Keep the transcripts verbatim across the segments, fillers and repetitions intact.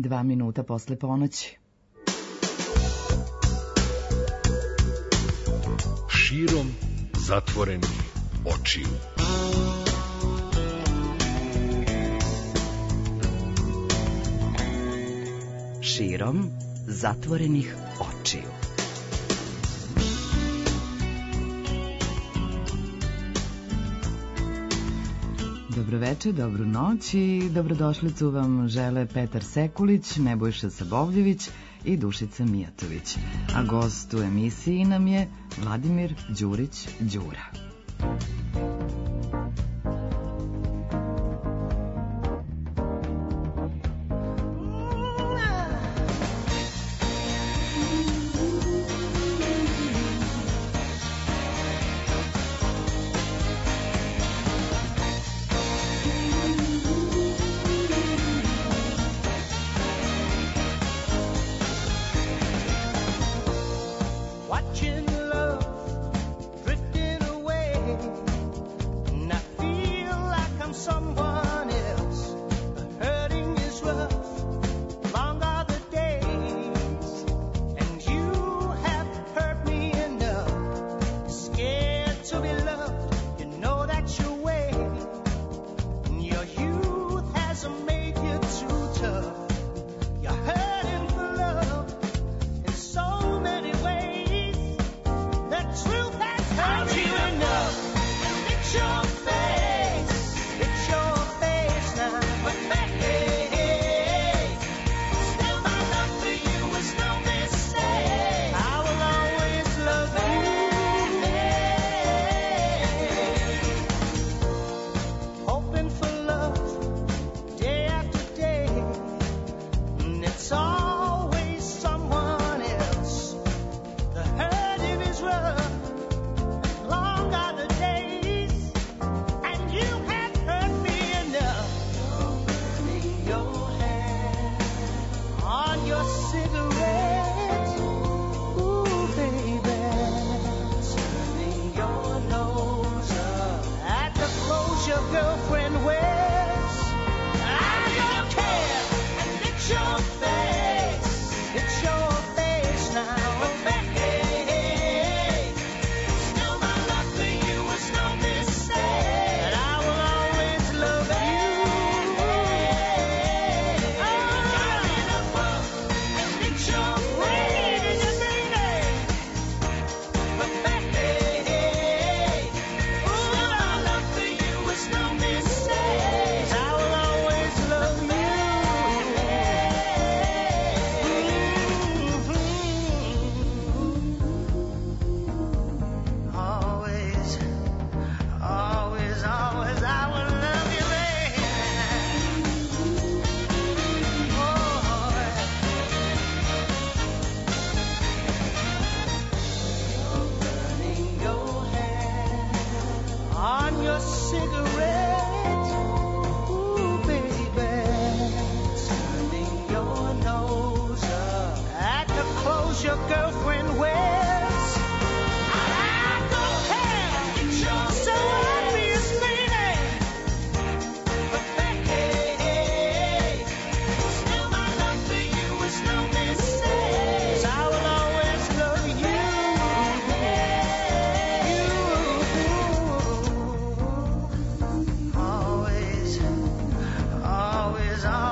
dva minuta posle ponoći. Širom zatvorenih očiju. Širom zatvorenih očiju. Dobroveče, dobru noć i dobrodošlicu vam žele Petar Sekulić, Nebojša Sabovljević i Dušica Mijatović. A gost u emisiji nam je Vladimir Đurić Đura.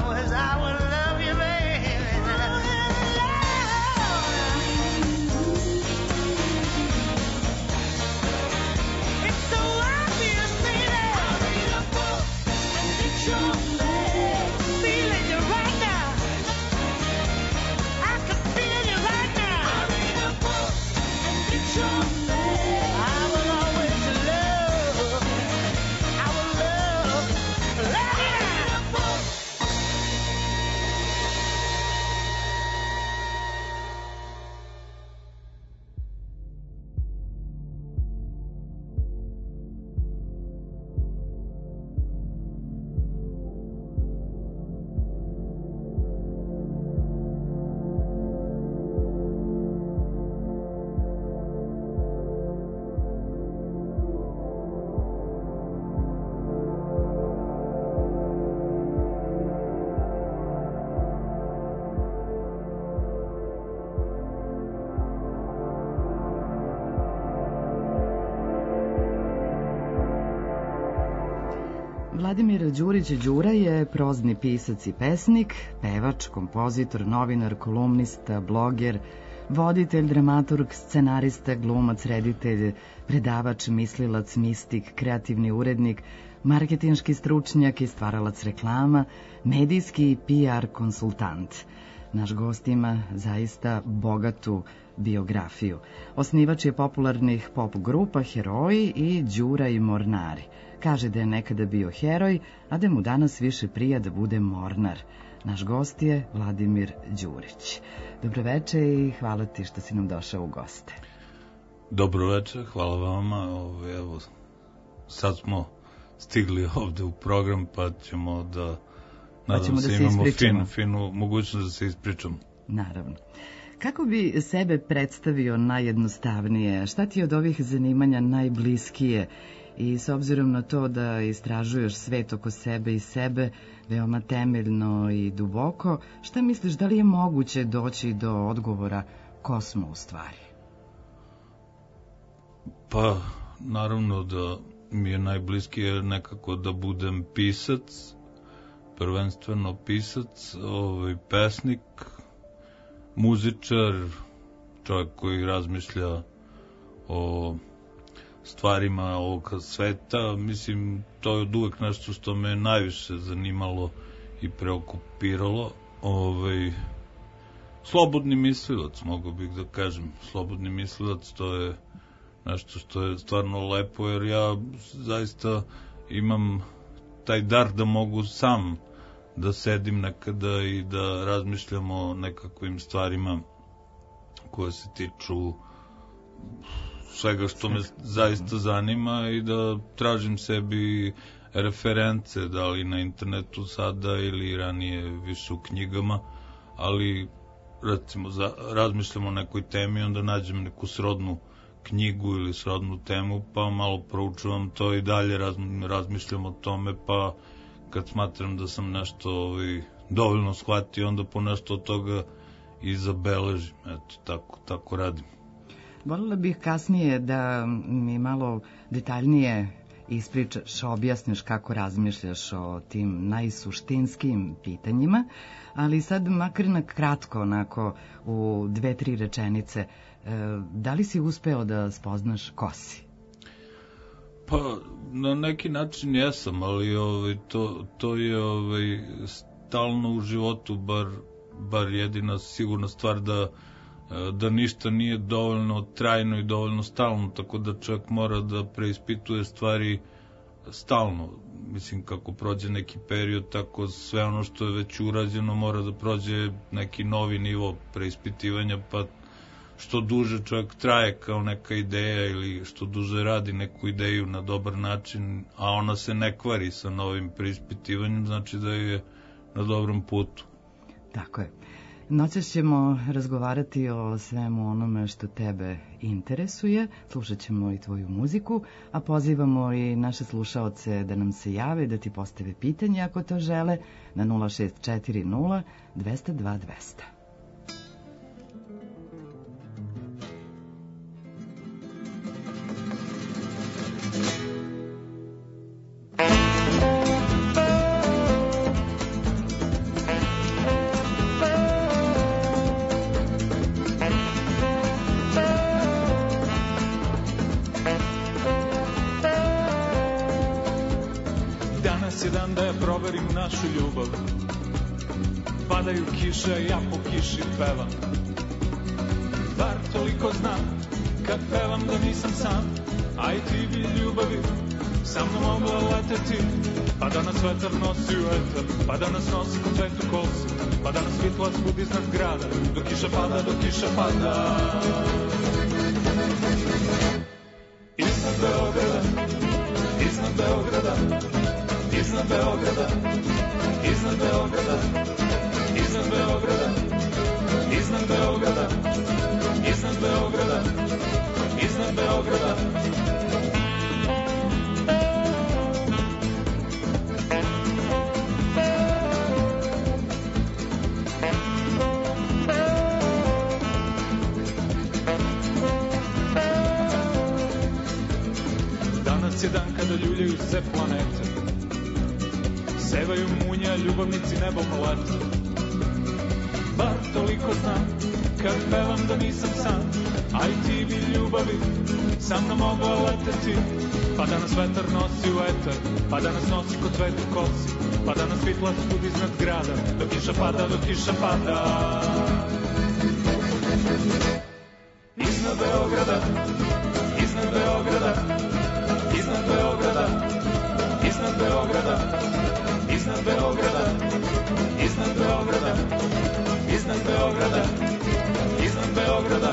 Always, always, I will love you, baby. Vladimir Đurić Đura je prozni pisac i pesnik, pevač, kompozitor, novinar, kolumnista, bloger, voditelj, dramaturg, scenarista, glumac, reditelj, predavač, mislilac, mistik, kreativni urednik, marketinški stručnjak i stvaralac reklama, medijski i P R konsultant. Naš gost ima zaista bogatu biografiju. Osnivač je popularnih pop grupa Heroji i Đura i Mornari. Kaže da je nekada bio heroj, a da mu danas više prija da bude mornar. Naš gost je Vladimir Đurić. Dobroveče i hvala ti što si nam došao u goste. Dobroveče, hvala vama. Evo, sad smo stigli ovde u program, pa ćemo da, nadam pa se, da se imamo ispričamo. fin, finu mogućnost da se ispričamo. Naravno. Kako bi sebe predstavio najjednostavnije? Šta ti je od ovih zanimanja najbliskije? I s obzirom na to da istražuješ svet oko sebe i sebe veoma temeljno i duboko, šta misliš, da li je moguće doći do odgovora ko smo u stvari? Pa, naravno da mi je najbliskije nekako da budem pisac, prvenstveno pisac, ovaj, pesnik, muzičar, čovjek koji razmišlja o stvarima ovog sveta. Mislim, to je od uvek nešto što me najviše zanimalo i preokupiralo. Ovaj, slobodni mislilac, mogu bih da kažem. Slobodni mislilac, to je nešto što je stvarno lepo, jer ja zaista imam taj dar da mogu sam da sedim nekada i da razmišljam o nekakvim stvarima koje se tiču svega što me zaista zanima i da tražim sebi reference, da li na internetu sada ili ranije više u knjigama, ali recimo za, razmišljam o nekoj temi, onda nađem neku srodnu knjigu ili srodnu temu, pa malo proučavam to i dalje razmišljam o tome, pa kad smatram da sam nešto ovaj, dovoljno shvatio, onda po nešto od toga i zabeležim. Eto, tako, tako radim. Voljela bih kasnije da mi malo detaljnije ispričaš, objasniš kako razmišljaš o tim najsuštinskim pitanjima, ali sad makar na kratko, onako u dve, tri rečenice, da li si uspeo da spoznaš ko si? Pa, na neki način jesam, ali ovaj, to, to je ovaj, stalno u životu, bar, bar jedina sigurna stvar da da ništa nije dovoljno trajno i dovoljno stalno, tako da čovjek mora da preispituje stvari stalno. Mislim, kako prođe neki period, tako sve ono što je već urađeno mora da prođe neki novi nivo preispitivanja, pa što duže čovjek traje kao neka ideja ili što duže radi neku ideju na dobar način, a ona se ne kvari sa novim preispitivanjem, znači da je na dobrom putu. Tako je. Noćas ćemo razgovarati o svemu onome što tebe interesuje, slušat ćemo i tvoju muziku, a pozivamo i naše slušaoce da nam se jave, da ti postave pitanje ako to žele na nula šest četiri nula dva zero dva dva zero zero. Našu ljubav, padaju kiše, ja po kiši pevam. Bar toliko znam, kad pevam da nisam sam, a i ti bi ljubavi sa mnom mogla leteti. Pa da nas vetar nosi u etar, pa da nas nosi ko cvet u kosi, pa da nas svitlac budi iznad grada, dok kiša pada, dok kiša pada. Iznad Beograda, iznad Beograda, iznad Beograda, iznad Beograda, iznad Beograda, iznad Beograda, iznad Beograda, iznad Beograda. Danas je dan kada ljuljaju se planete, pevaju munja, ljubavnici nebom leto. Bar toliko znam, kad pevam da nisam sam, a i ti bi ljubavi sa mnom mogao leteti. Pa da nas vetar nosi u etar, pa da nas nosi kod cvet u kosi, pa da nas svitla stud iznad grada, dok kiša pada, dok kiša pada. Iznad Beograda, iznad Beograda, iznad Beograda, iznad Beograda, iznad Beograda, iznad Beograda, iznad Beograda, iznad Beograda.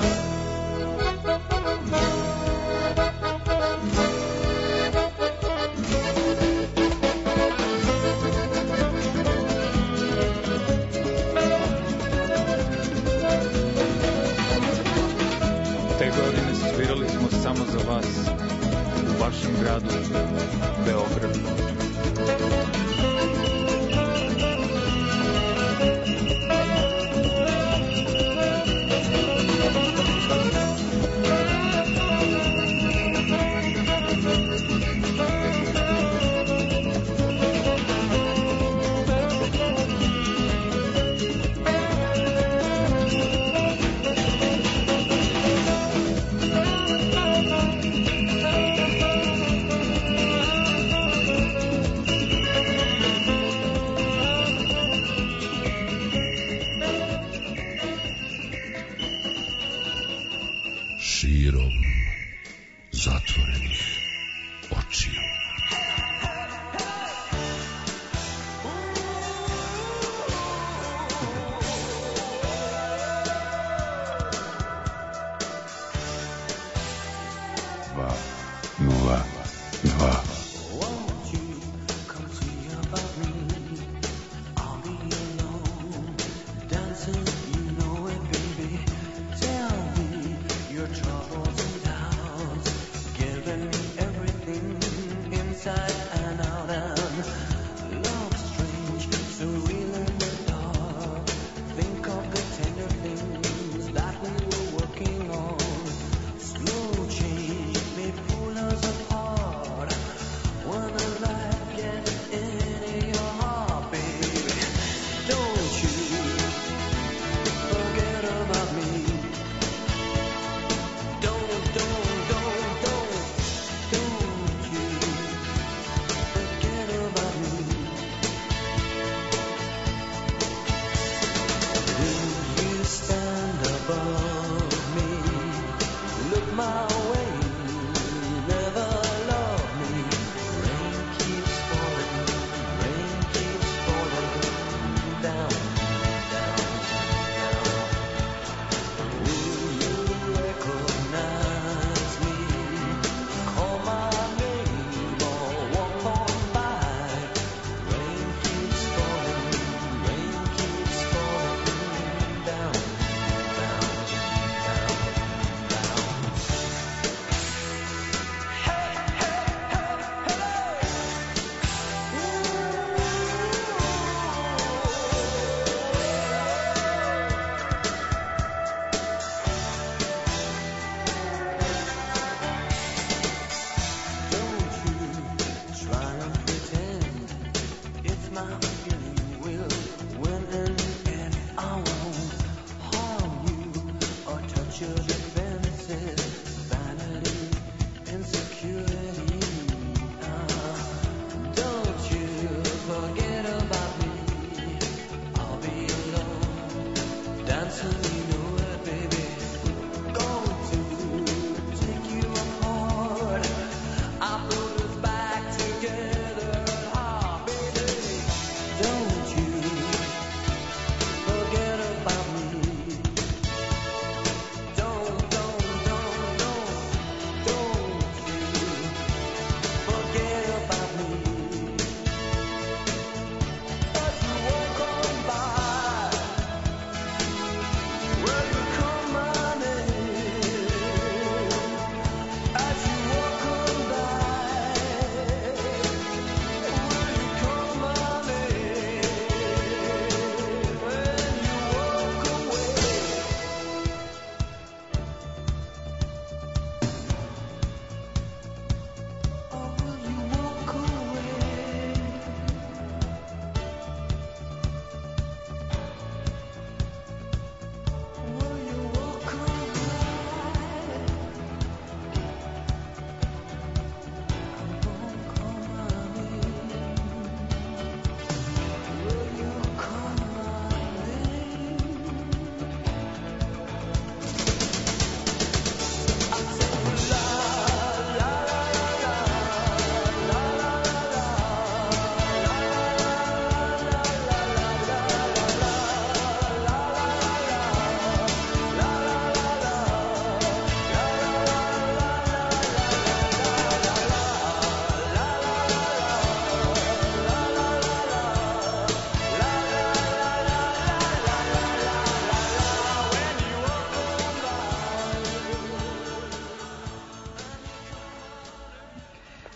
Te godine svirali smo samo za vas u vašem gradu, Beogradu. Don't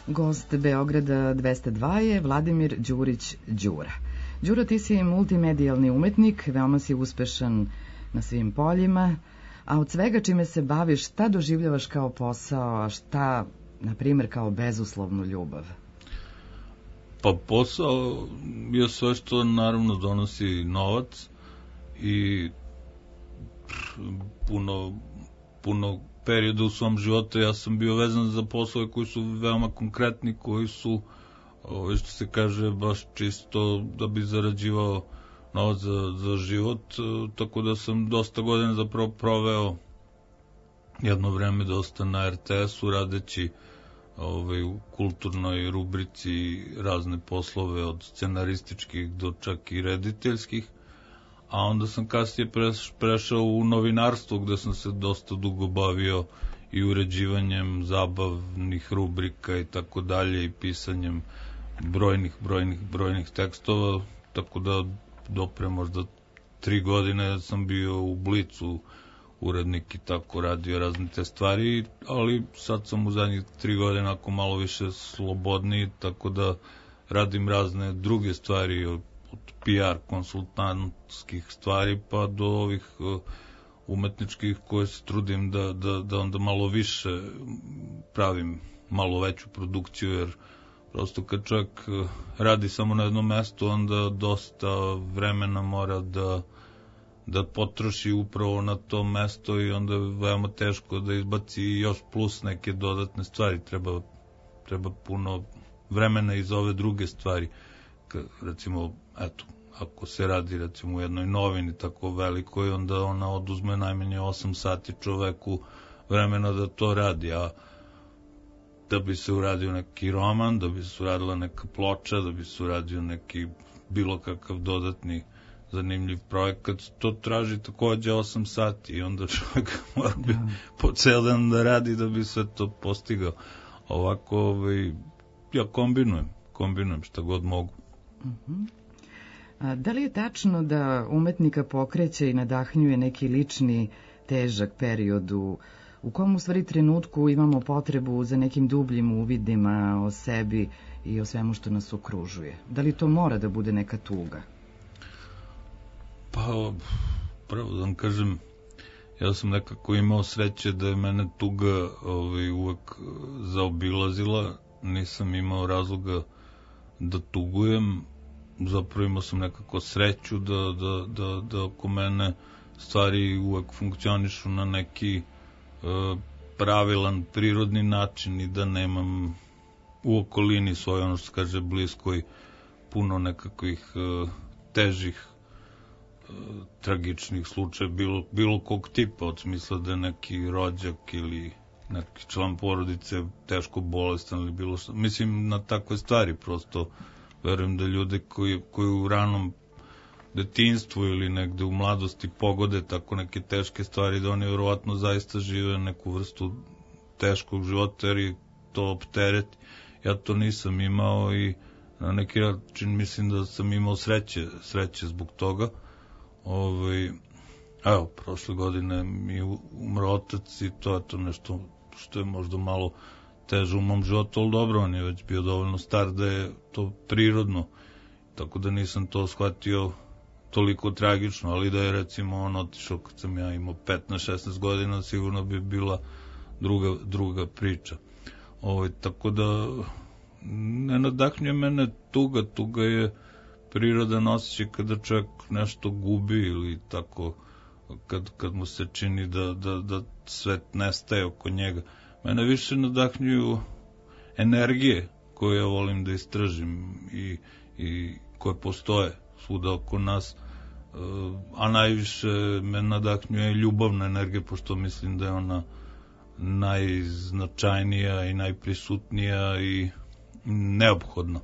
Gost Beograda dvesta dva je Vladimir Đurić Đura. Đuro, ti si multimedijalni umetnik, veoma si uspešan na svim poljima, a od svega čime se baviš, šta doživljavaš kao posao, a šta, na primjer, kao bezuslovnu ljubav? Pa posao je sve što naravno donosi novac i puno, puno perioda u svom životu ja sam bio vezan za poslove koji su veoma konkretni, koji su, ovo što se kaže, baš čisto da bi zarađivao novac za, za život, tako da sam dosta godina zapravo proveo jedno vreme dosta na er te esu radeći ovaj, u kulturnoj rubrici razne poslove od scenarističkih do čak i rediteljskih, a onda sam kasnije preš, prešao u novinarstvo gde sam se dosta dugo bavio i uređivanjem zabavnih rubrika i tako dalje i pisanjem brojnih, brojnih, brojnih tekstova, tako da do pre možda tri godine sam bio u Blicu urednik i tako radio razne te stvari, ali sad sam u zadnjih tri godine ako malo više slobodniji, tako da radim razne druge stvari od, od pe er konsultantskih stvari pa do ovih uh, umetničkih koje se trudim da, da, da onda malo više pravim malo veću produkciju, jer prosto kad čovjek radi samo na jednom mestu, onda dosta vremena mora da, da potroši upravo na to mesto i onda je veoma teško da izbaci još plus neke dodatne stvari. Treba, treba puno vremena iz ove druge stvari. Kad, recimo, eto, ako se radi recimo u jednoj novini tako velikoj, onda ona oduzme najmanje osam sati čoveku vremena da to radi, a da bi se uradio neki roman, da bi se uradila neka ploča, da bi se uradio neki bilo kakav dodatni zanimljiv projekat, to traži takođe osam sati i onda čovjek mora bi po ceo dan da radi da bi sve to postigao. Ovako, ovaj, ja kombinujem, kombinujem šta god mogu. Uh-huh. A da li je tačno da umetnika pokreće i nadahnjuje neki lični težak period u u kom u stvari trenutku imamo potrebu za nekim dubljim uvidima o sebi i o svemu što nas okružuje? Da li to mora da bude neka tuga? Pa, pravo da vam kažem, ja sam nekako imao sreće da je mene tuga ovaj, uvek zaobilazila, nisam imao razloga da tugujem, zapravo imao sam nekako sreću da, da, da, da oko mene stvari uvek funkcionišu na neki pravilan, prirodni način i da nemam u okolini svoje, ono što se kaže, bliskoj puno nekakvih uh, težih uh, tragičnih slučaja bilo, bilo kog tipa, od smisla da je neki rođak ili neki član porodice teško bolestan ili bilo što. Mislim na takve stvari, prosto verujem da ljude koji, koji u ranom detinjstvu ili negde u mladosti pogode tako neke teške stvari, da oni vjerovatno zaista žive neku vrstu teškog života jer je to optereti. Ja to nisam imao i na neki način mislim da sam imao sreće, sreće zbog toga. Ovaj, evo, prošle godine mi je umro otac i to je to nešto što je možda malo teže u mom životu, ali dobro, on je već bio dovoljno star da je to prirodno, tako da nisam to shvatio toliko tragično, ali da je recimo on otišao kad sam ja imao petnaest šesnaest godina, sigurno bi bila druga, druga priča. Ovo, tako da ne nadahnjuje mene tuga, tuga je prirodan osjećaj kada čovjek nešto gubi ili tako, kad, kad mu se čini da, da, da svet nestaje oko njega. Mene više nadahnjuju energije koje ja volim da istražim i, i koje postoje svuda oko nas, a najviše me nadahnjuje ljubavna energija, pošto mislim da je ona najznačajnija i najprisutnija i neophodna.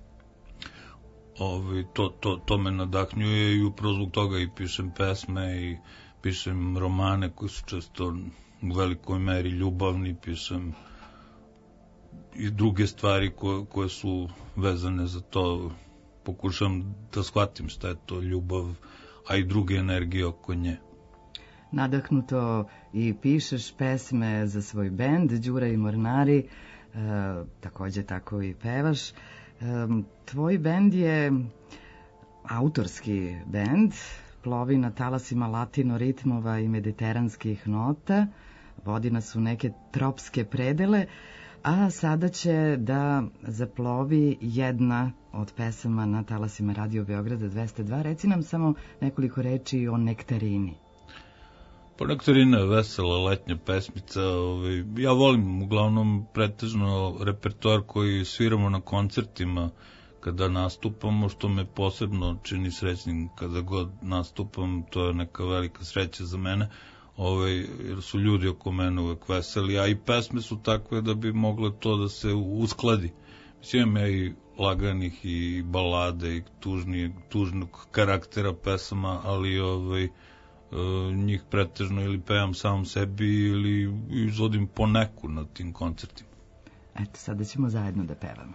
Ovi, to, to, to me nadahnjuje i upravo zbog toga i pišem pesme i pišem romane koji su često u velikoj meri ljubavni, pišem i druge stvari koje, koje su vezane za to. Pokušam da shvatim šta je to ljubav, a i druge energije oko nje. Nadahnuto i pišeš pesme za svoj bend Đura i Mornari. takođe tako i pevaš. Tvoj bend je autorski bend, plovi na talasima latino ritmova i mediteranskih nota, vodi nas u neke tropske predele, a sada će da zaplovi jedna od pesama na talasima Radio Beograda dvesta dva. Reci nam samo nekoliko reči o Nektarini. Pa Nektarina je vesela letnja pesmica. Ovaj, ja volim uglavnom pretežno repertoar koji sviramo na koncertima kada nastupamo, što me posebno čini srećnim kada god nastupam. To je neka velika sreća za mene, ovaj, jer su ljudi oko mene uvek veseli, a i pesme su takve da bi moglo to da se uskladi. Mislim, imam ja i laganih i balade i tužni, tužnog karaktera pesama, ali ovaj, njih pretežno ili pevam samom sebi ili izvodim po neku na tim koncertima. Eto, sada ćemo zajedno da pevamo.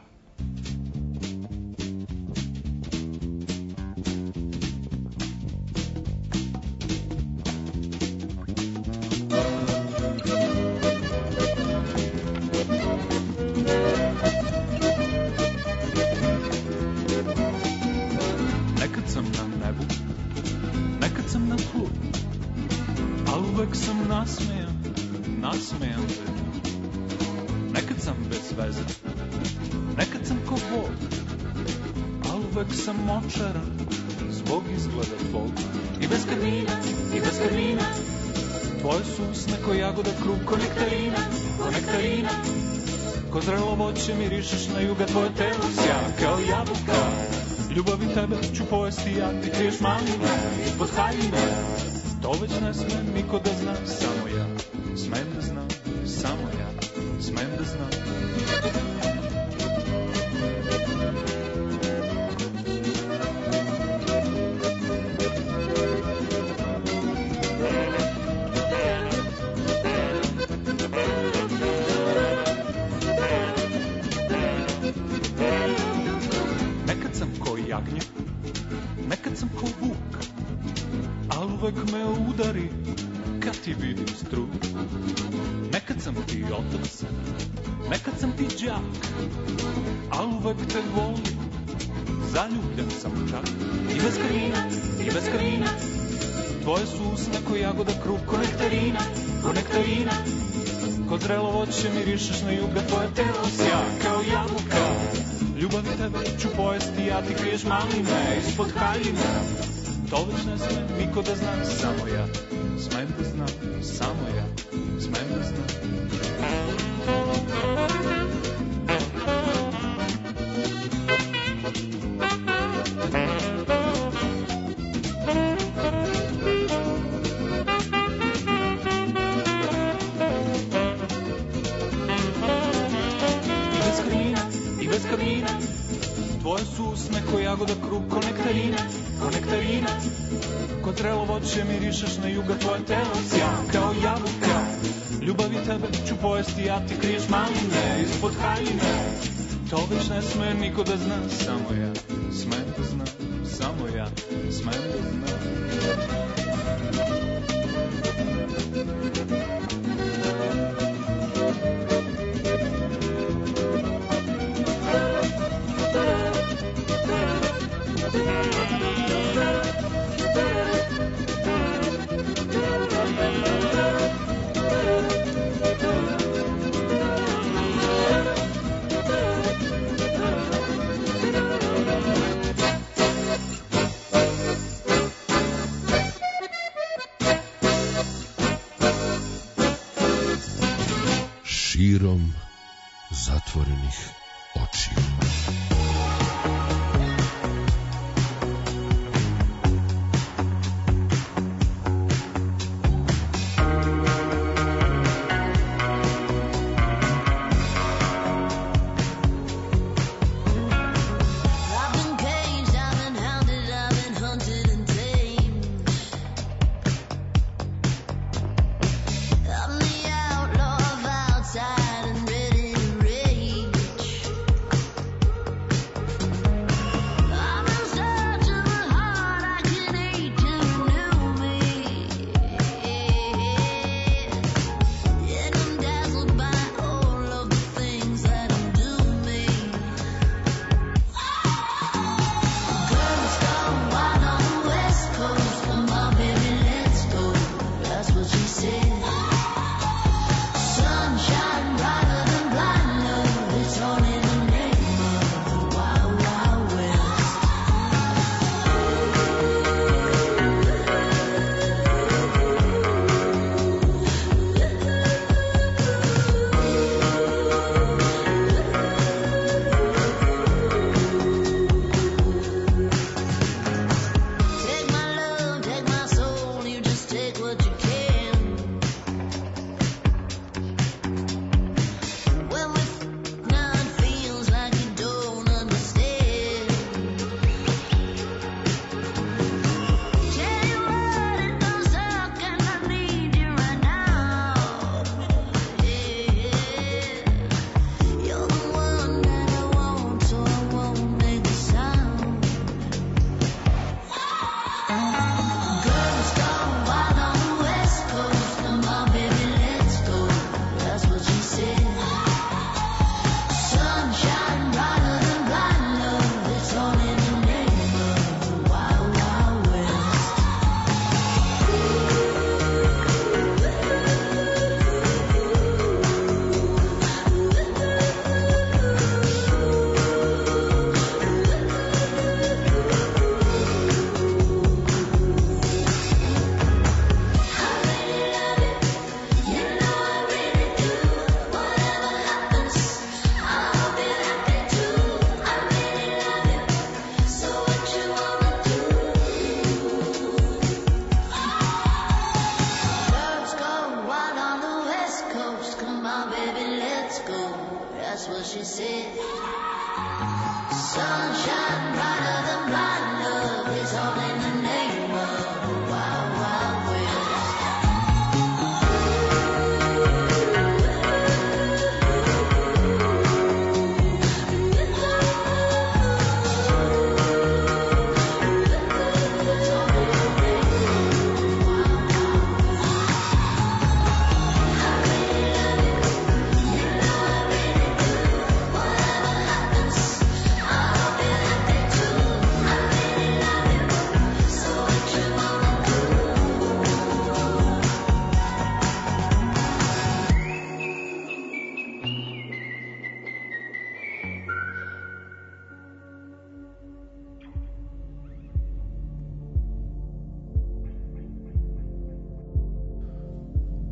Nekad sam na nebu, nekad sam na tlu, ali uvek sam nasmejan, nasmejan veru. Nekad sam bez veze, nekad sam ko Bog, ali uvek sam očaran zbog izgleda tvog. I bez karmina, i bez karmina, tvoje su usne ko jagoda krug, ko nektarina, ko nektarina. Ko zrelo voće mirišeš na juga, tvoje telo sja kao jabuka. Ljubavi tebe ću pojesti, ja ti kriješ maline ispod haljine. To već ne smem niko da zna, samo ja smem da znam, samo ja smem da znam. Nekad sam ko jagnje, nekad sam ko vuk, al uvek me udari kad ti vidim struk. Nekad sam ti otac, nekad sam ti đak, al uvek te volim, zaljubljen sam čak. I bez karina, i bez karina, tvoje su usne ko jagoda krug, ko nektarina, ko nektarina. Ko zrelo voće mirišeš na juga, tvoje telo sja kao jabuka. Ljubavi tebe ću pojesti, ja ti kriješ maline ispod haljine. To već ne smem niko da zna, samo ja smem da znam, samo ja smem da znam. I bez karina, i bez karina, tvoje su usne ko jagoda krug, ko nektarina, ko nektarina. Ko zrelo voće mirišeš na juga, tvoje telo sja kao jabuka. Ljubavi tebe ću pojesti, ja ti kriješ maline ispod haljine. To već ne sme niko da zna, samo ja smem da znam, samo ja smem da znam. Širom zatvorenih očiju. Outside and ready to rage.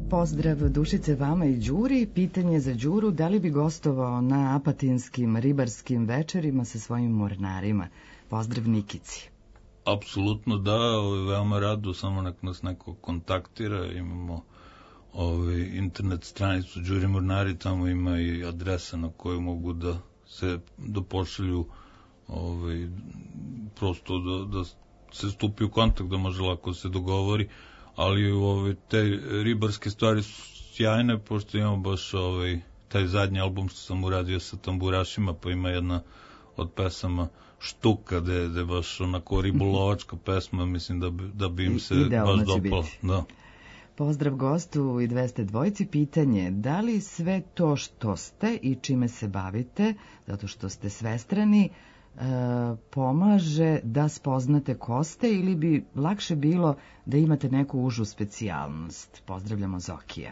Pozdrav Dušice vama i Đuri. Pitanje za Đuru, da li bi gostovao na apatinskim ribarskim večerima sa svojim mornarima? Pozdrav Nikici. Apsolutno da, ovaj, veoma rado, samo nek nas neko kontaktira, imamo ovaj, internet stranicu Đuri Mornari, tamo ima i adresa na koju mogu da se da pošalju ovaj, prosto da, da se stupi u kontakt, da može lako se dogovori, ali ovaj, te ribarske stvari su sjajne, pošto imamo baš ovaj, taj zadnji album što sam uradio sa tamburašima, pa ima jedna od pesama Štuka, gde je baš onako ribolovačka pesma, mislim da bi, da bi im se idealno baš dopala. Da. Pozdrav gostu i dvesta dvojici. Pitanje, da li sve to što ste i čime se bavite, zato što ste svestrani, e, pomaže da spoznate ko ste ili bi lakše bilo da imate neku užu specijalnost? Pozdravljamo Zokija.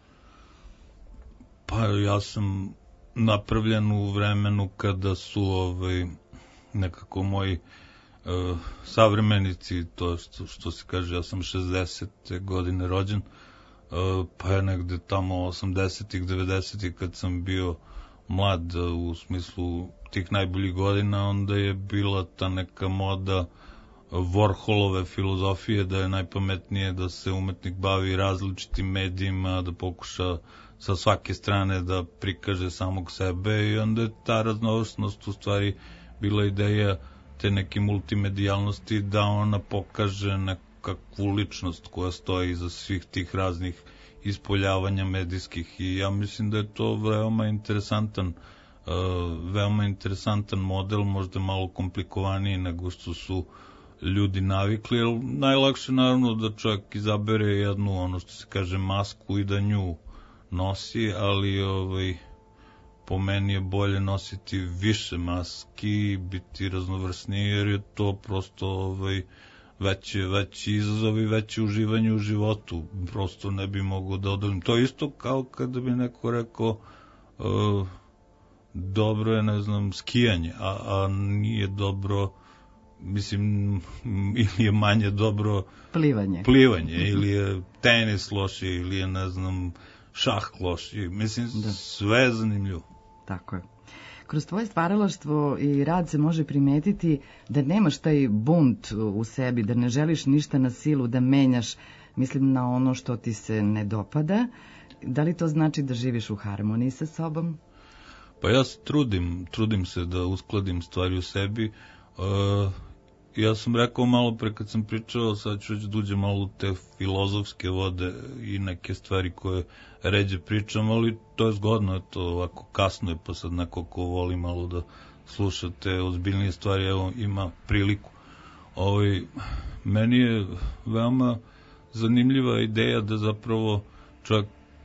Pa ja sam napravljen u vremenu kada su ovaj, nekako moji uh, savremenici, to što, što se kaže, ja sam šezdesete godine rođen, uh, pa je negde tamo osamdesetih, devedesetih kad sam bio mlad uh, u smislu tih najboljih godina, onda je bila ta neka moda Warholove filozofije da je najpametnije da se umetnik bavi različitim medijima, da pokuša sa svake strane da prikaže samog sebe i onda je ta raznovrsnost u stvari bila ideja te neke multimedijalnosti da ona pokaže nekakvu ličnost koja stoji iza svih tih raznih ispoljavanja medijskih i ja mislim da je to veoma interesantan uh, veoma interesantan model, možda malo komplikovaniji nego što su ljudi navikli, jer najlakše naravno da čovjek izabere jednu, ono što se kaže, masku i da nju nosi, ali ovaj, po meni je bolje nositi više maski, biti raznovrsniji, jer je to prosto ovaj, veći, veći izazov i veće uživanje u životu. Prosto ne bi mogao da odolim. To je isto kao kada bi neko rekao uh, dobro je, ne znam, skijanje, a, a nije dobro, mislim, ili je manje dobro plivanje, plivanje ili je tenis loši, ili je, ne znam, šah loši. Mislim, da. Sve je zanimljivo. Tako je. Kroz tvoje stvaralaštvo i rad se može primetiti da nemaš taj bunt u sebi, da ne želiš ništa na silu, da menjaš, mislim, na ono što ti se ne dopada. Da li to znači da živiš u harmoniji sa sobom? Pa ja se trudim, trudim se da uskladim stvari u sebi. Uh, ja sam rekao malo pre kad sam pričao, sad ću već da uđem malo u te filozofske vode i neke stvari koje ređe pričam, ali to je zgodno, eto, ovako kasno je, pa sad neko ko voli malo da slušate ozbiljnije stvari, evo, ima priliku. Ovaj, meni je veoma zanimljiva ideja da zapravo čovjek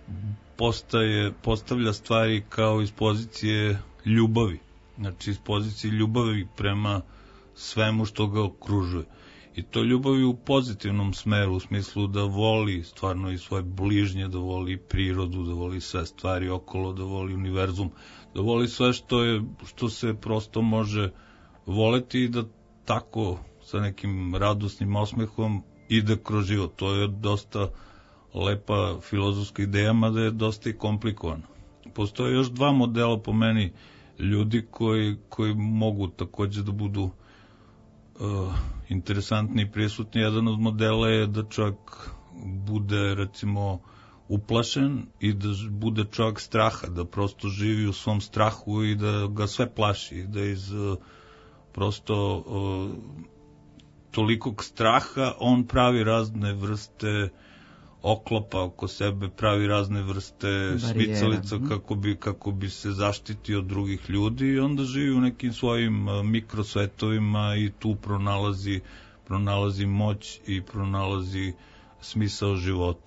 postaje, postavlja stvari kao iz pozicije ljubavi, znači iz pozicije ljubavi prema svemu što ga okružuje. I to ljubavi u pozitivnom smeru, u smislu da voli stvarno i svoje bližnje, da voli prirodu, da voli sve stvari okolo, da voli univerzum, da voli sve što je, što se prosto može voleti i da tako sa nekim radosnim osmehom ide kroz život. To je dosta lepa filozofska ideja, mada je dosta i komplikovana. Postoje još dva modela po meni ljudi koji, koji mogu takođe da budu Uh, interesantni i prisutni. Jedan od modela je da čovjek bude, recimo, uplašen i da bude čovjek straha, da prosto živi u svom strahu i da ga sve plaši, da iz uh, prosto uh, tolikog straha on pravi razne vrste oklopa oko sebe, pravi razne vrste smicalica kako bi, kako bi se zaštitio od drugih ljudi i onda živi u nekim svojim mikrosvetovima i tu pronalazi, pronalazi moć i pronalazi smisao života.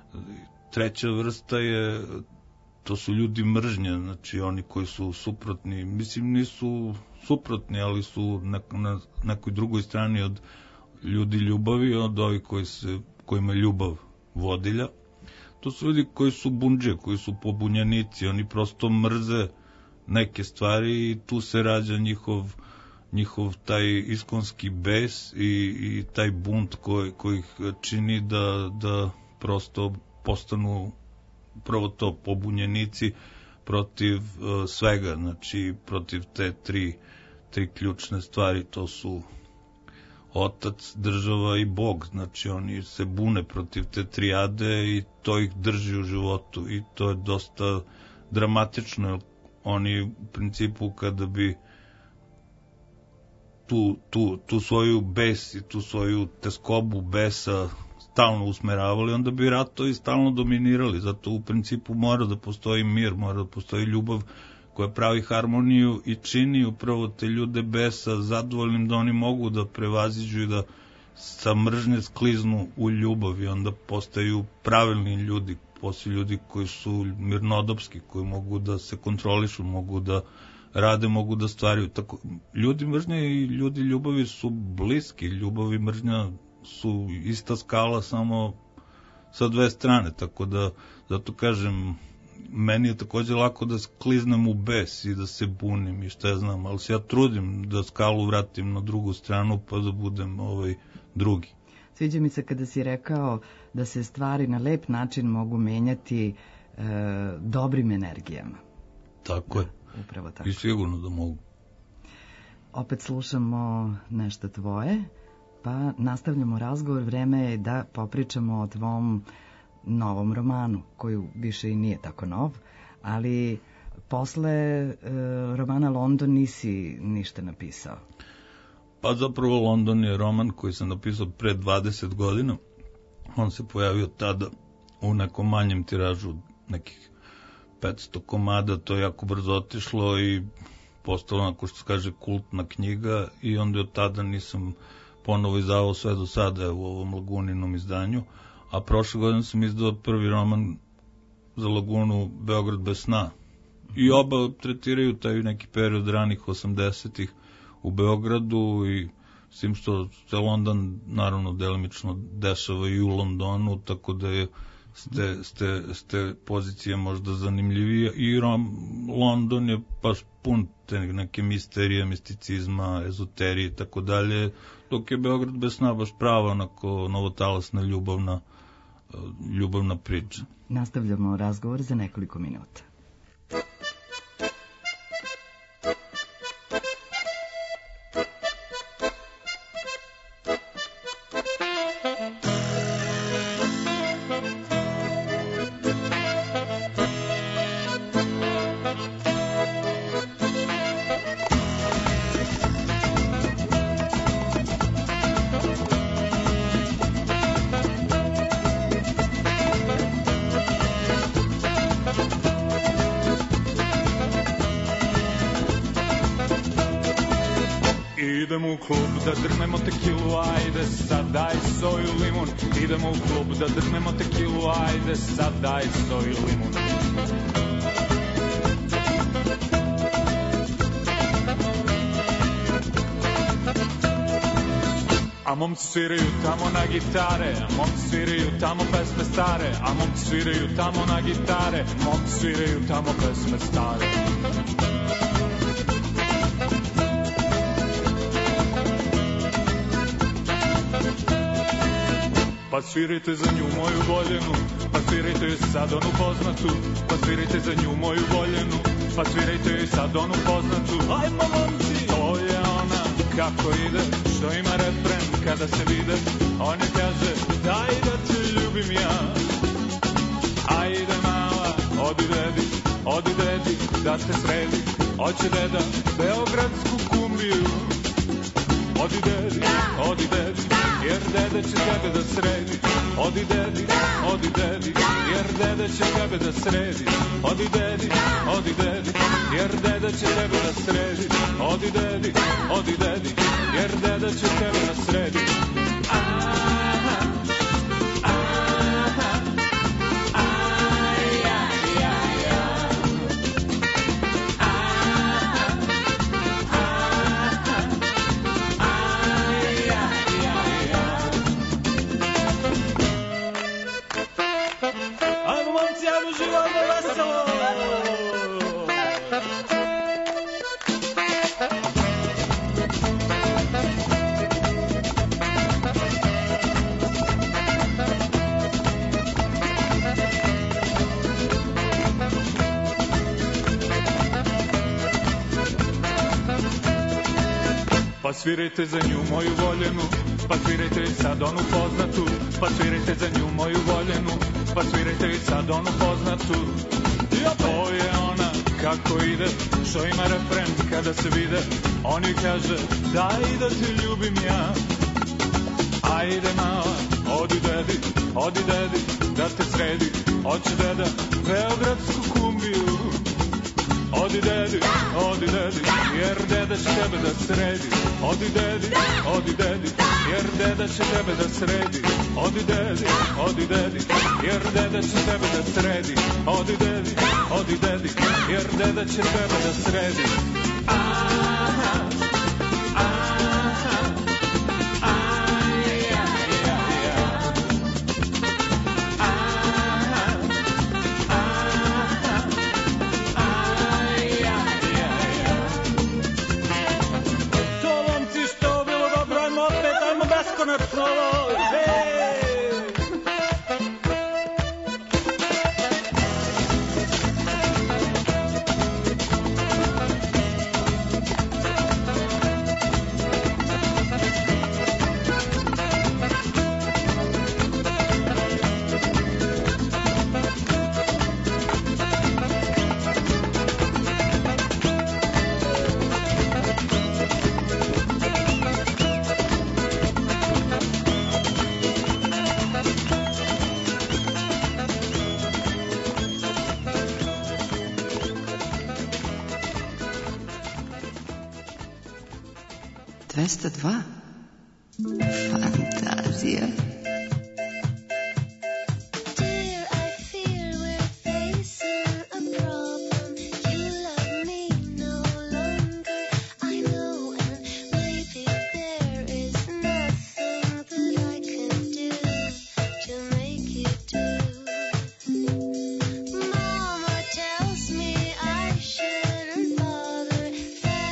Treća vrsta je, to su ljudi mržnje, znači oni koji su suprotni, mislim nisu suprotni, ali su na, na nekoj drugoj strani od ljudi ljubavi, od ovih koji se, kojima je ljubav vodilja. To su ljudi koji su bundže, koji su pobunjenici, oni prosto mrze neke stvari i tu se rađa njihov, njihov taj iskonski bes i, i taj bunt koji, koji ih čini da, da prosto postanu prvo to pobunjenici protiv uh, svega, znači protiv te tri, tri ključne stvari, to su otac, država i Bog, znači oni se bune protiv te trijade i to ih drži u životu i to je dosta dramatično. Oni u principu kada bi tu, tu, tu svoju bes i tu svoju teskobu besa stalno usmeravali, onda bi ratovi stalno dominirali, zato u principu mora da postoji mir, mora da postoji ljubav koja pravi harmoniju i čini upravo te ljude besa zadovoljnim da oni mogu da prevaziđu i da sa mržnje skliznu u ljubav i onda postaju pravilni ljudi, postoji ljudi koji su mirnodopski, koji mogu da se kontrolišu, mogu da rade, mogu da stvaraju. Tako, ljudi mržnje i ljudi ljubavi su bliski, ljubav i mržnja su ista skala, samo sa dve strane, tako da, zato kažem, meni je takođe lako da skliznem u bes i da se bunim i šta ja znam, ali se ja trudim da skalu vratim na drugu stranu pa da budem ovaj drugi. Sviđa mi se kada si rekao da se stvari na lep način mogu menjati e, dobrim energijama. Tako je. Da, upravo tako. I sigurno da mogu. Opet slušamo nešto tvoje, pa nastavljamo razgovor. Vreme je da popričamo o tvom novom romanu, koju više i nije tako nov, ali posle e, romana London nisi ništa napisao. Pa zapravo London je roman koji sam napisao pre dvadeset godina. On se pojavio tada u nekom manjem tiražu, nekih petsto komada, to je jako brzo otišlo i postalo, ako što se kaže, kultna knjiga i onda od tada nisam ponovo izdavao sve do sada u ovom Laguninom izdanju, a prošle godine sam izdao prvi roman za Lagunu, Beograd bez sna. I oba tretiraju taj neki period ranih osamdesetih u Beogradu i s tim što se London naravno delimično dešava i u Londonu, tako da je ste, ste, ste pozicije možda zanimljivije i Rom, London je baš pun te neke misterije, misticizma, ezoterije i tako dalje, dok je Beograd bez sna baš prava onako novotalasna ljubavna, ljubavna priča. Nastavljamo razgovor za nekoliko minuta. Idemo u klub da drmemo tekilu, ajde sad daj soju limun. Idemo u klub da drmemo tekilu, ajde sad daj soju limun. A momci sviraju tamo na gitare, a momci sviraju tamo pesme stare, a momci sviraju tamo na gitare, momci sviraju tamo pesme stare. Pa svirajte za nju moju voljenu, pa svirajte joj sad onu poznatu, pa svirajte za nju moju voljenu, pa svirajte joj sad onu poznatu. Ajmo momci! To je ona kako ide, što ima refren kada se vide, on je kaže daj da te ljubim ja. Ajde mala, odi dedi, odi dedi da te sredi, hoće deda beogradsku kumbiju. Odi dedi, odi dedi, jer dede će tebe da sredi. Odi dedi, odi dedi, jer dede će tebe da sredi. Odi dedi, odi dedi, jer dede će tebe da sredi. Odi dedi, odi dedi, jer dede će tebe da sredi. Aha, aha, aj, aj, aj, aj. svirajte za nju moju voljenu, pa svirajte i sad onu poznatu, pa svirajte za nju moju voljenu, pa svirajte i sad onu poznatu. To je ona kako ide, što ima refren kada se vide, on joj kaže daj da te ljubim ja. Ajde mala, odi dedi, odi dedi, da te sredi, hoće deda beogradsku kumbiju. Odi dedi, odi dedi, jer deda će tebe da sredi. Odi dedi, odi dedi, jer deda će tebe da sredi. Odi dedi, odi dedi, jer deda će tebe da sredi. Odi dedi, odi dedi, jer deda će tebe da sredi. Aha, aha, aj, aj, aj, aj. Aha, aha, aj, aj, aj, aj. To momci što bilo dobro, ajmo opet, ajmo beskonačno, hej! dvesta dva. Fantazija.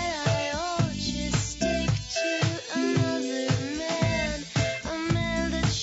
Stick to another man, a man that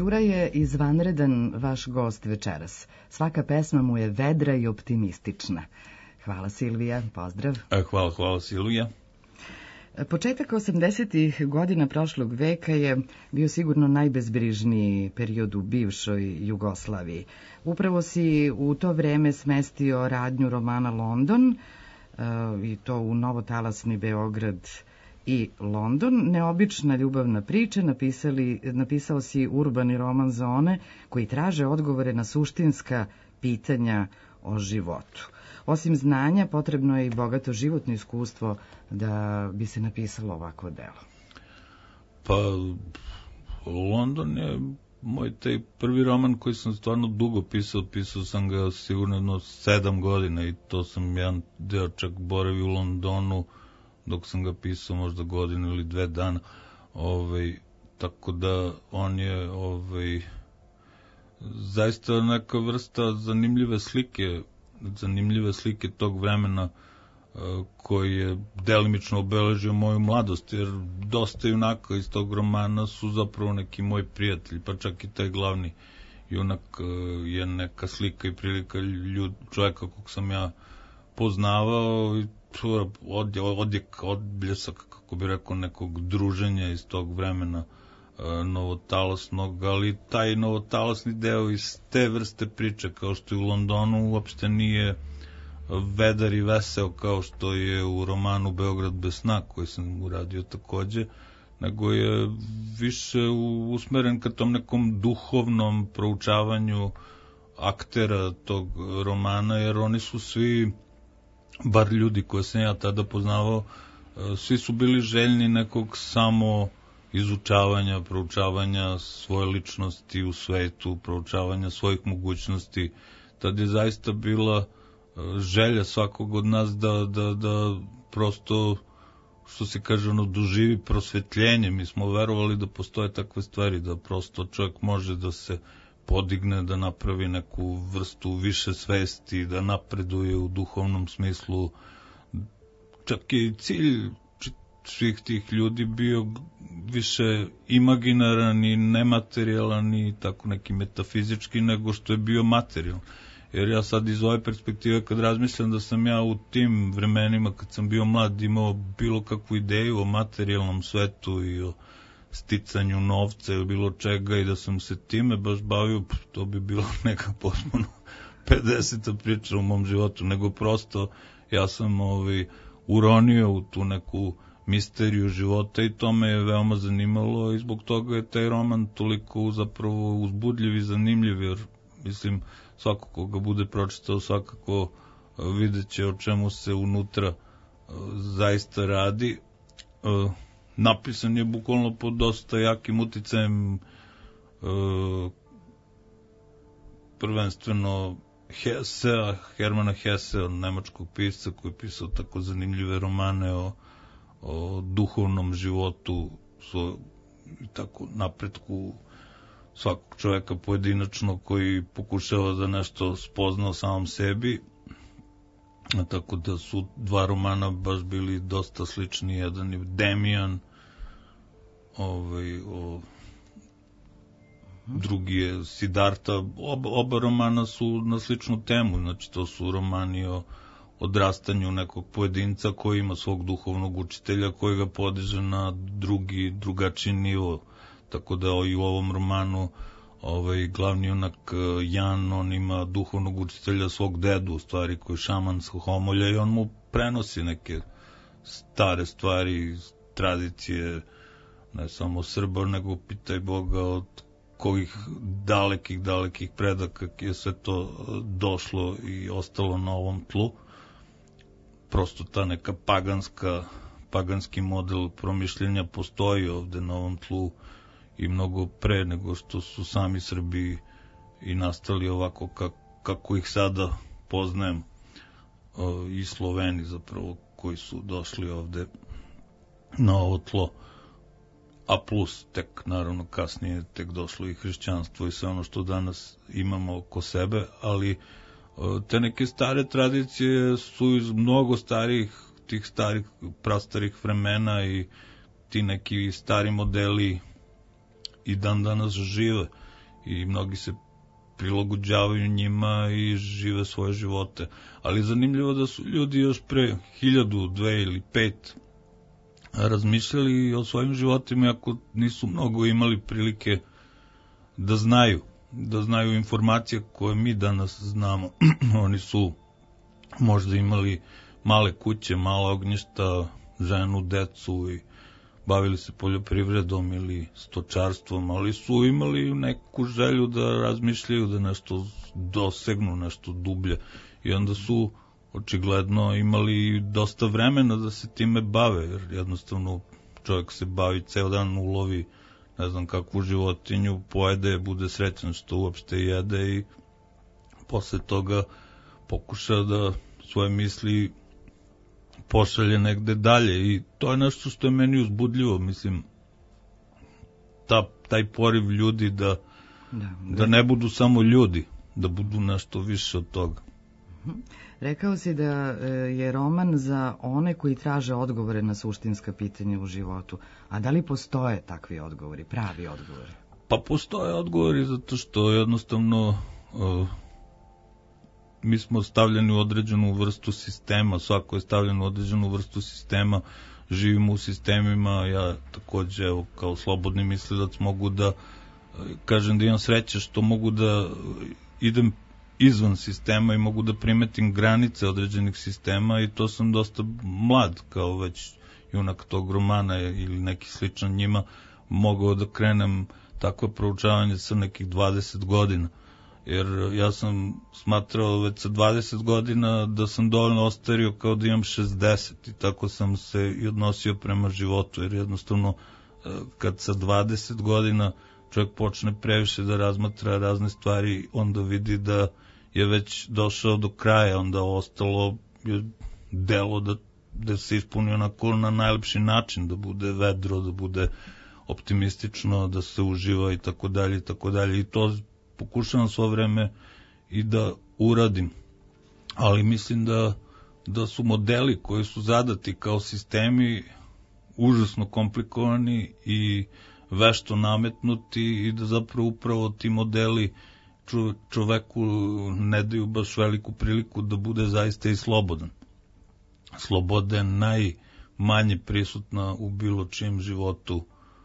Tura je izvanredan vaš gost večeras. Svaka pesma mu je vedra i optimistična. Hvala Silvija, pozdrav. Hvala, hvala Silvija. Početak osamdesetih godina prošlog veka je bio sigurno najbezbrižniji period u bivšoj Jugoslaviji. Upravo si u to vreme smestio radnju romana London, i to u novotalasni Beograd i London. Neobična ljubavna priča, napisali, napisao si urbani roman za one koji traže odgovore na suštinska pitanja o životu. Osim znanja, potrebno je i bogato životno iskustvo da bi se napisalo ovakvo delo. Pa, London je moj taj prvi roman koji sam stvarno dugo pisao. Pisao sam ga sigurno jedno sedam godina i to sam jedan deo čak boravio u Londonu dok sam ga pisao možda godinu ili dve dana. Ovaj, tako da on je ovaj, zaista neka vrsta zanimljive slike zanimljive slike tog vremena koji je delimično obeležio moju mladost, jer dosta junaka iz tog romana su zapravo neki moji prijatelji, pa čak i taj glavni junak je neka slika i prilika ljud, čovjeka kog sam ja poznavao i odjek, odjek, odbljesak, kako bi rekao, nekog druženja iz tog vremena novotalasnog, ali taj novotalasni deo iz te vrste priče, kao što je u Londonu, uopšte nije vedar i veseo kao što je u romanu Beograd bez sna, koji sam uradio takođe, nego je više usmeren ka tom nekom duhovnom proučavanju aktera tog romana, jer oni su svi, bar ljudi koje sam ja tada poznavao, svi su bili željni nekog samo izučavanja, proučavanja svoje ličnosti u svetu, proučavanja svojih mogućnosti. Tad je zaista bila želja svakog od nas da, da, da prosto, što se kaže, ono, doživi prosvetljenje. Mi smo verovali da postoje takve stvari, da prosto čovjek može da se podigne, da napravi neku vrstu više svesti, da napreduje u duhovnom smislu. Čak i cilj svih tih ljudi bio više imaginaran i nematerijalan i tako neki metafizički nego što je bio materijalan. Jer ja sad iz ove perspektive kad razmišljam da sam ja u tim vremenima kad sam bio mlad imao bilo kakvu ideju o materijalnom svetu i o sticanju novca ili bilo čega i da sam se time baš bavio, to bi bilo neka potpuno pedeseta priča u mom životu, nego prosto ja sam ovaj, uronio u tu neku misteriju života i to me je veoma zanimalo i zbog toga je taj roman toliko zapravo uzbudljiv i zanimljiv, jer mislim svako ko ga bude pročitao svakako vidjet će o čemu se unutra zaista radi. Napisan je bukvalno pod dosta jakim uticajem prvenstveno Hesea, Hermana Hesea, nemačkog pisca koji je pisao tako zanimljive romane o, o duhovnom životu, so, i tako napretku svakog čovjeka pojedinačno koji pokušava da nešto spozna o samom sebi. A tako da su dva romana baš bili dosta slični. Jedan je Demian, ovaj, o, drugi je Siddhartha. Oba, oba romana su na sličnu temu, znači to su romani o odrastanju nekog pojedinca koji ima svog duhovnog učitelja koji ga podiže na drugi, drugačiji nivo. Tako da i u ovom romanu ovaj, glavni junak Jan, on ima duhovnog učitelja svog dedu, u stvari, koji je šaman s Homolja i on mu prenosi neke stare stvari, tradicije, ne samo Srba, nego pitaj Boga od kojih dalekih, dalekih predaka je sve to došlo i ostalo na ovom tlu. Prosto ta neka paganska, paganski model promišljenja postoji ovde na ovom tlu i mnogo pre nego što su sami Srbi i nastali ovako kak, kako ih sada poznajem, i Sloveni zapravo koji su došli ovde na ovo tlo, a plus tek naravno kasnije tek došlo i hrišćanstvo i sve ono što danas imamo oko sebe, ali te neke stare tradicije su iz mnogo starih, tih starih, prastarih vremena i ti neki stari modeli i dan danas žive. i mnogi se prilagođavaju njima i žive svoje živote. Ali zanimljivo da su ljudi još pre hiljadu, dve ili pet razmišljali o svojim životima, iako nisu mnogo imali prilike da znaju, da znaju informacije koje mi danas znamo. Oni su možda imali male kuće, mala ognjišta, ženu, decu i bavili se poljoprivredom ili stočarstvom, ali su imali neku želju da razmišljaju, da nešto dosegnu, nešto dublje. I onda su očigledno imali dosta vremena da se time bave, jer jednostavno čovjek se bavi ceo dan, ulovi ne znam kakvu životinju, pojede, bude srećan što uopšte jede i posle toga pokuša da svoje misli pošalje negde dalje. I to je nešto što je meni uzbudljivo, mislim, ta, taj poriv ljudi da, da, da ne budu samo ljudi, da budu nešto više od toga. Rekao si da je roman za one koji traže odgovore na suštinska pitanja u životu. A da li postoje takvi odgovori, pravi odgovori? Pa postoje odgovori zato što jednostavno uh, mi smo stavljeni u određenu vrstu sistema, svako je stavljen u određenu vrstu sistema, živimo u sistemima, ja takođe evo, kao slobodni mislilac mogu da kažem da imam sreće što mogu da idem izvan sistema i mogu da primetim granice određenih sistema i to sam dosta mlad, kao već junak tog romana ili neki sličan njima, mogao da krenem takvo proučavanje sa nekih dvadeset godina. Jer ja sam smatrao već sa dvadeset godina da sam dovoljno ostario kao da imam šezdeset i tako sam se i odnosio prema životu, jer jednostavno kad sa dvadeset godina čovjek počne previše da razmatra razne stvari, onda vidi da je već došao do kraja, onda ostalo je delo da, da se ispuni onako na najlepši način, da bude vedro, da bude optimistično, da se uživa i tako dalje i tako dalje. I to pokušavam svo vreme i da uradim. Ali mislim da, da su modeli koji su zadati kao sistemi užasno komplikovani i vešto nametnuti i da zapravo upravo ti modeli čoveku ne daju baš veliku priliku da bude zaista i slobodan. Sloboda je najmanje prisutna u bilo čijem životu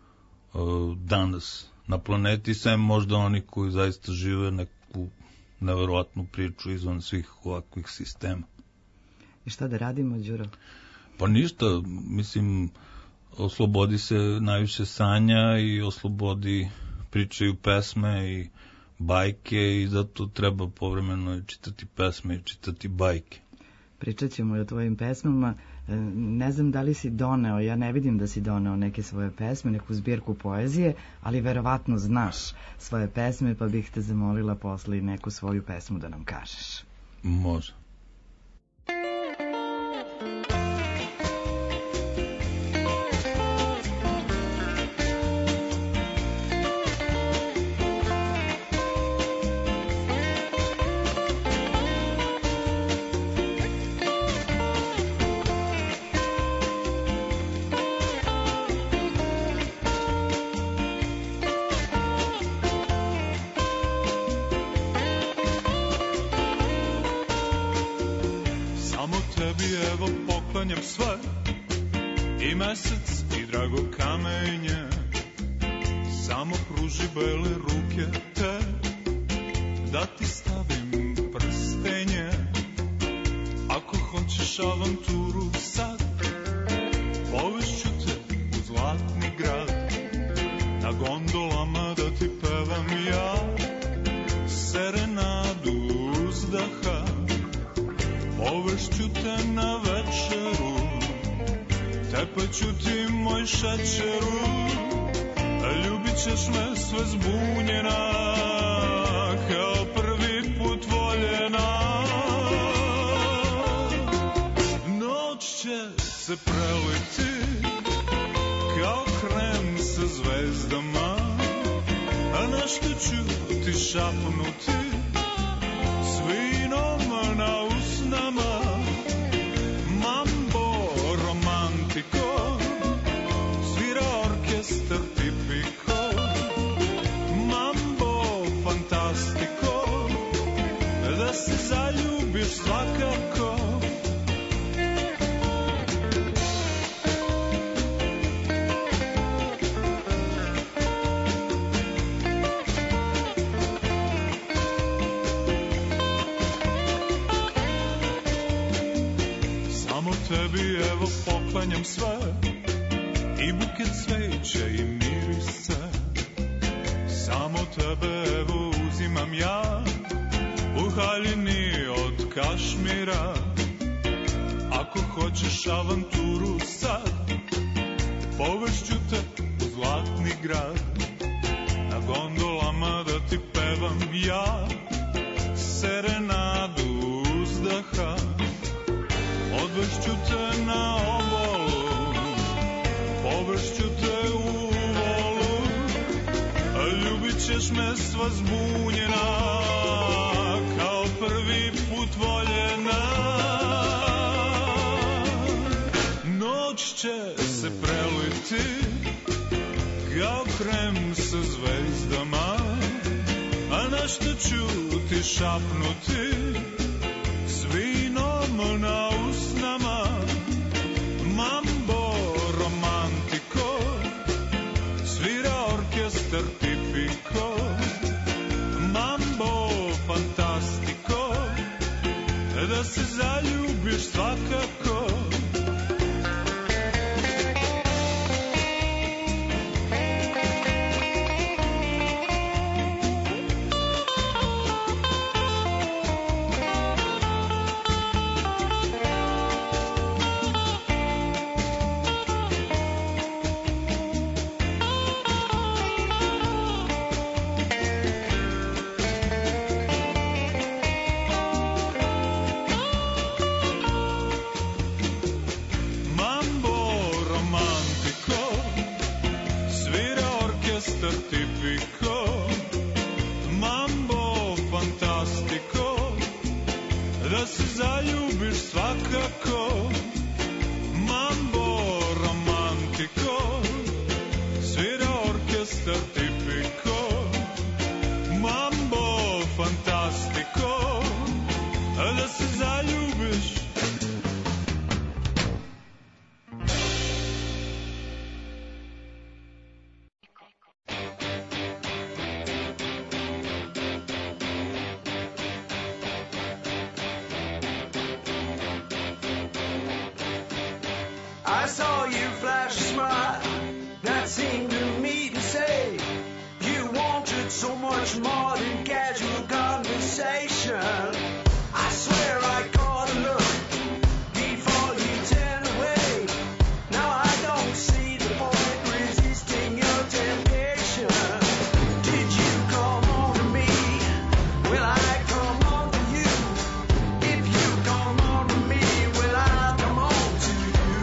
uh, danas na planeti, sem možda oni koji zaista žive neku neverovatnu priču izvan svih ovakvih sistema. I šta da radimo, Đuro? Pa ništa, mislim, oslobodi se najviše sanja i oslobodi pričaju pesme i bajke i zato treba povremeno čitati pesme i čitati bajke. Pričat ćemo o tvojim pesmama. Ne znam da li si doneo, ja ne vidim da si doneo neke svoje pesme, neku zbirku poezije, ali verovatno znaš svoje pesme, pa bih te zamolila posle i neku svoju pesmu da nam kažeš. Može. Sve i mesec i drago kamenje, samo pruži bele ruke te, da ti stavim prstenje. Ako hoćeš avanturu sad, povešću te u zlatni grad, na gondolama da ti pevam ja serenadu uzdaha. Povešću te na večeru, tepaću ti moj šećeru, ljubit ćeš me sve zbunjena, kao prvi put voljena. Noć će se preliti, kao krem sa zvezdama, a nešto ću ti šapnuti, s vinom na usnama. Mambo romantiko, svira orkestar tipiko. Mambo zaljubiš svakako. Samo tebi evo poklanjam sve, i buket cveća i mirise. Samo tebe evo uzimam ja, u haljini od kašmira. Ako hoćeš avanturu sad, povešću te u zlatni grad. Na gondolama da ti pevam ja, serenadu uzdaha. Odvešću te na obalu, povešću te u volu, a ljubit ćeš me sva zbunjena, kao prvi put voljena. Noć će se preliti, kao krem sa zvezdama, a nešto ću ti šapnuti, s vinom na usnama. Mambo romantiko, svira orkestar tipiko. Mambo fantastiko, da se zaljubiš svakako. I saw you flash a smile that seemed to me to say you wanted so much more than casual conversation. I swear I caught a look before you turned away. Now I don't see the point resisting your temptation. Did you come on to me? Will I come on to you? If you come on to me, will I come on to you?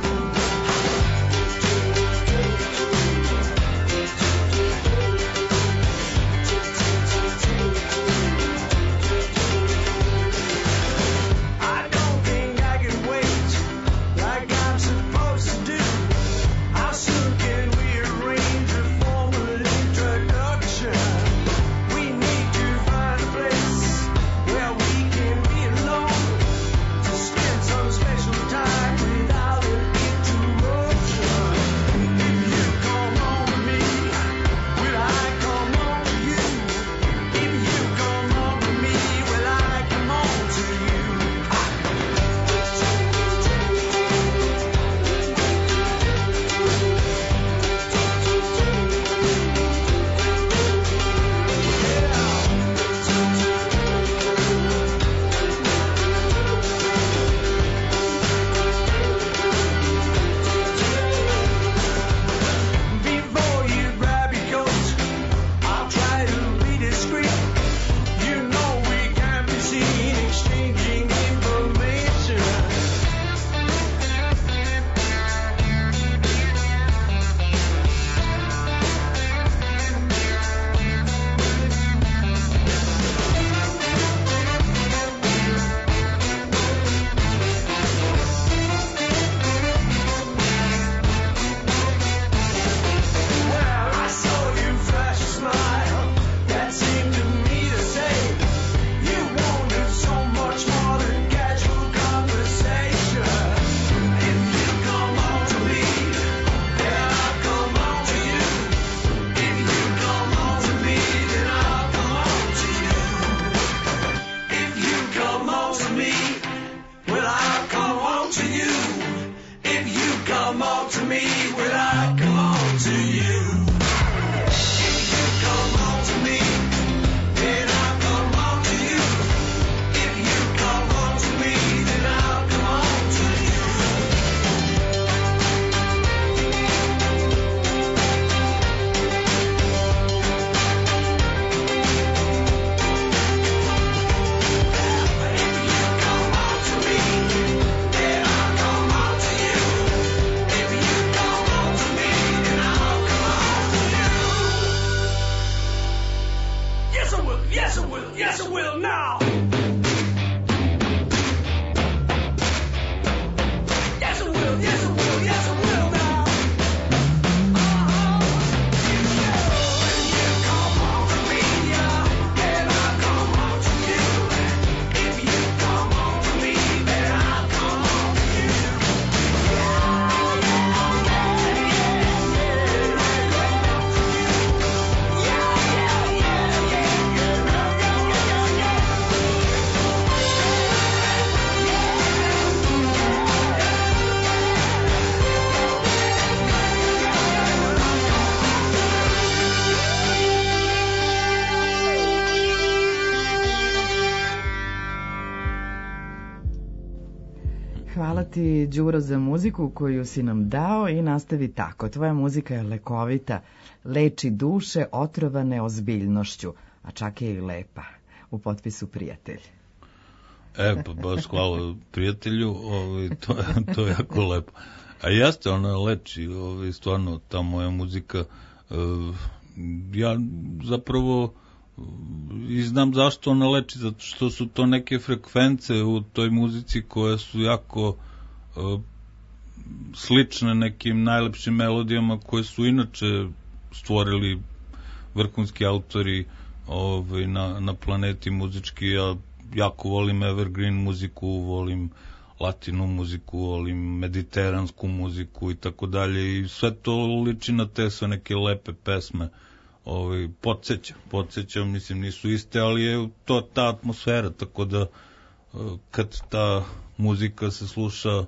me, will I come home to you? If you come home to me, will I come home to you? If you come home to me, then I'll come home to you. If you come home to me, then I'll come home to you. If you come home to me, then I'll come home to you. If you come home to me, then I'll come home to you. Yes, I will. Yes, I will. Yes, I will now. Yes, I will. Yes, I will. Yes, I will now. Uh-huh. When you come home to me, yeah, then I'll come home to you. If you come home to me, then I'll come home to you. Hvala ti, Đuro, za muziku koju si nam dao i nastavi tako. Tvoja muzika je lekovita, leči duše otrovane ozbiljnošću, a čak je i lepa. U potpisu Prijatelj. E, pa baš hvala prijatelju, ovaj, to, je, to je jako lepo. A jeste, ona leči, ovaj, stvarno, ta moja muzika. Uh, ja zapravo i znam zašto ona leči, zato što su to neke frekvence u toj muzici koje su jako uh, slične nekim najlepšim melodijama koje su inače stvorili vrhunski autori ovaj, na, na planeti muzički. Ja jako volim evergreen muziku, volim latinu muziku, volim mediteransku muziku i tako dalje i sve to liči na te sve neke lepe pesme. Ovaj, podsjeća, podsjeća, mislim nisu iste, ali je to ta atmosfera, tako da kad ta muzika se sluša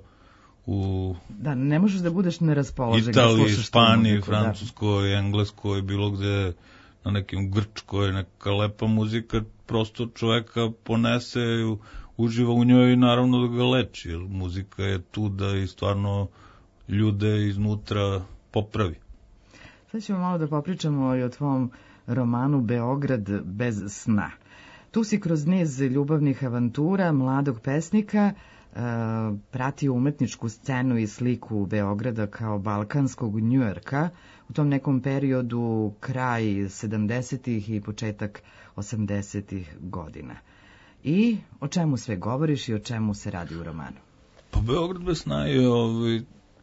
u da, ne možeš da budeš neraspoložen. Italiji, Španiji, Francuskoj, da. Engleskoj, bilo gde na nekim Grčkoj, neka lepa muzika, prosto čoveka ponese, uživa u njoj i naravno da ga leči, jer muzika je tu da i stvarno ljude iznutra popravi. Sad ćemo malo da popričamo i o tvom romanu Beograd bez sna. Tu si kroz niz ljubavnih avantura mladog pesnika uh, pratio umetničku scenu i sliku Beograda kao balkanskog Njujorka u tom nekom periodu kraj sedamdesetih i početak osamdesetih godina. I o čemu sve govoriš i o čemu se radi u romanu? Pa Beograd bez sna je ovaj,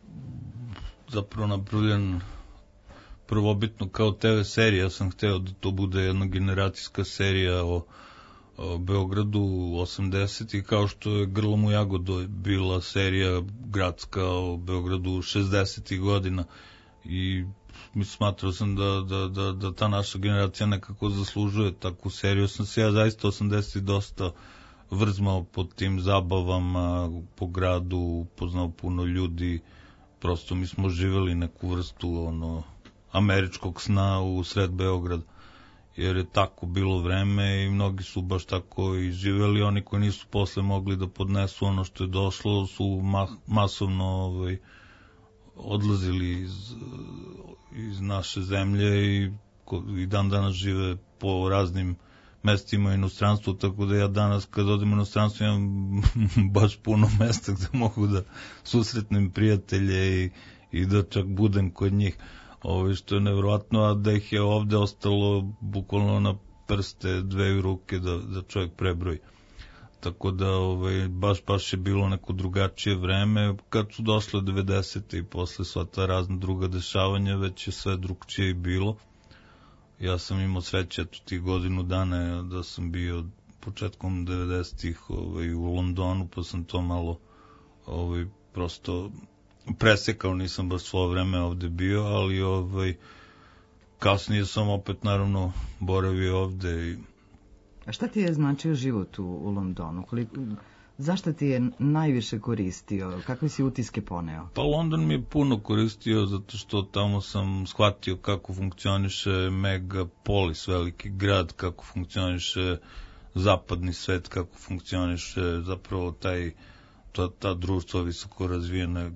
zapravo napravljen prvobitno kao te ve serija. Ja sam hteo da to bude jedna generacijska serija o, o Beogradu osamdesetih, kao što je Grlom u Jagodu bila serija gradska o Beogradu šezdesetih godina. I smatrao sam da, da, da, da ta naša generacija nekako zaslužuje takvu seriju. Sam se ja zaista osamdesetih dosta vrzmao po tim zabavama, po gradu, upoznao puno ljudi. Prosto mi smo živeli neku vrstu ono američkog sna u sred Beograda, jer je tako bilo vreme i mnogi su baš tako i živeli. Oni koji nisu posle mogli da podnesu ono što je došlo su ma- masovno ovaj, odlazili iz, iz naše zemlje i, i dan danas žive po raznim mestima u inostranstvu, tako da ja danas kad odem u inostranstvo imam baš puno mesta gde mogu da susretnem prijatelje i, i da čak budem kod njih. Ovo što je nevjerojatno, a da ih je ovde ostalo bukvalno na prste dve ruke da, da čovjek prebroji. Tako da ovaj, baš, baš je bilo neko drugačije vreme. Kad su došle devedesete i posle sva ta razna druga dešavanja, već je sve drugčije i bilo. Ja sam imao sreće eto tih godinu dana da sam bio početkom devedesetih ovaj, u Londonu, pa sam to malo ovaj, prosto presekao, nisam baš svo vreme ovde bio, ali ovaj, kasnije sam opet naravno boravio ovde. I... A šta ti je značio život u, u Londonu? Koliko, Zašto ti je najviše koristio? Kakve si utiske poneo? Pa London mi je puno koristio zato što tamo sam shvatio kako funkcioniše megapolis, veliki grad, kako funkcioniše zapadni svet, kako funkcioniše zapravo taj, ta, ta društva visoko razvijene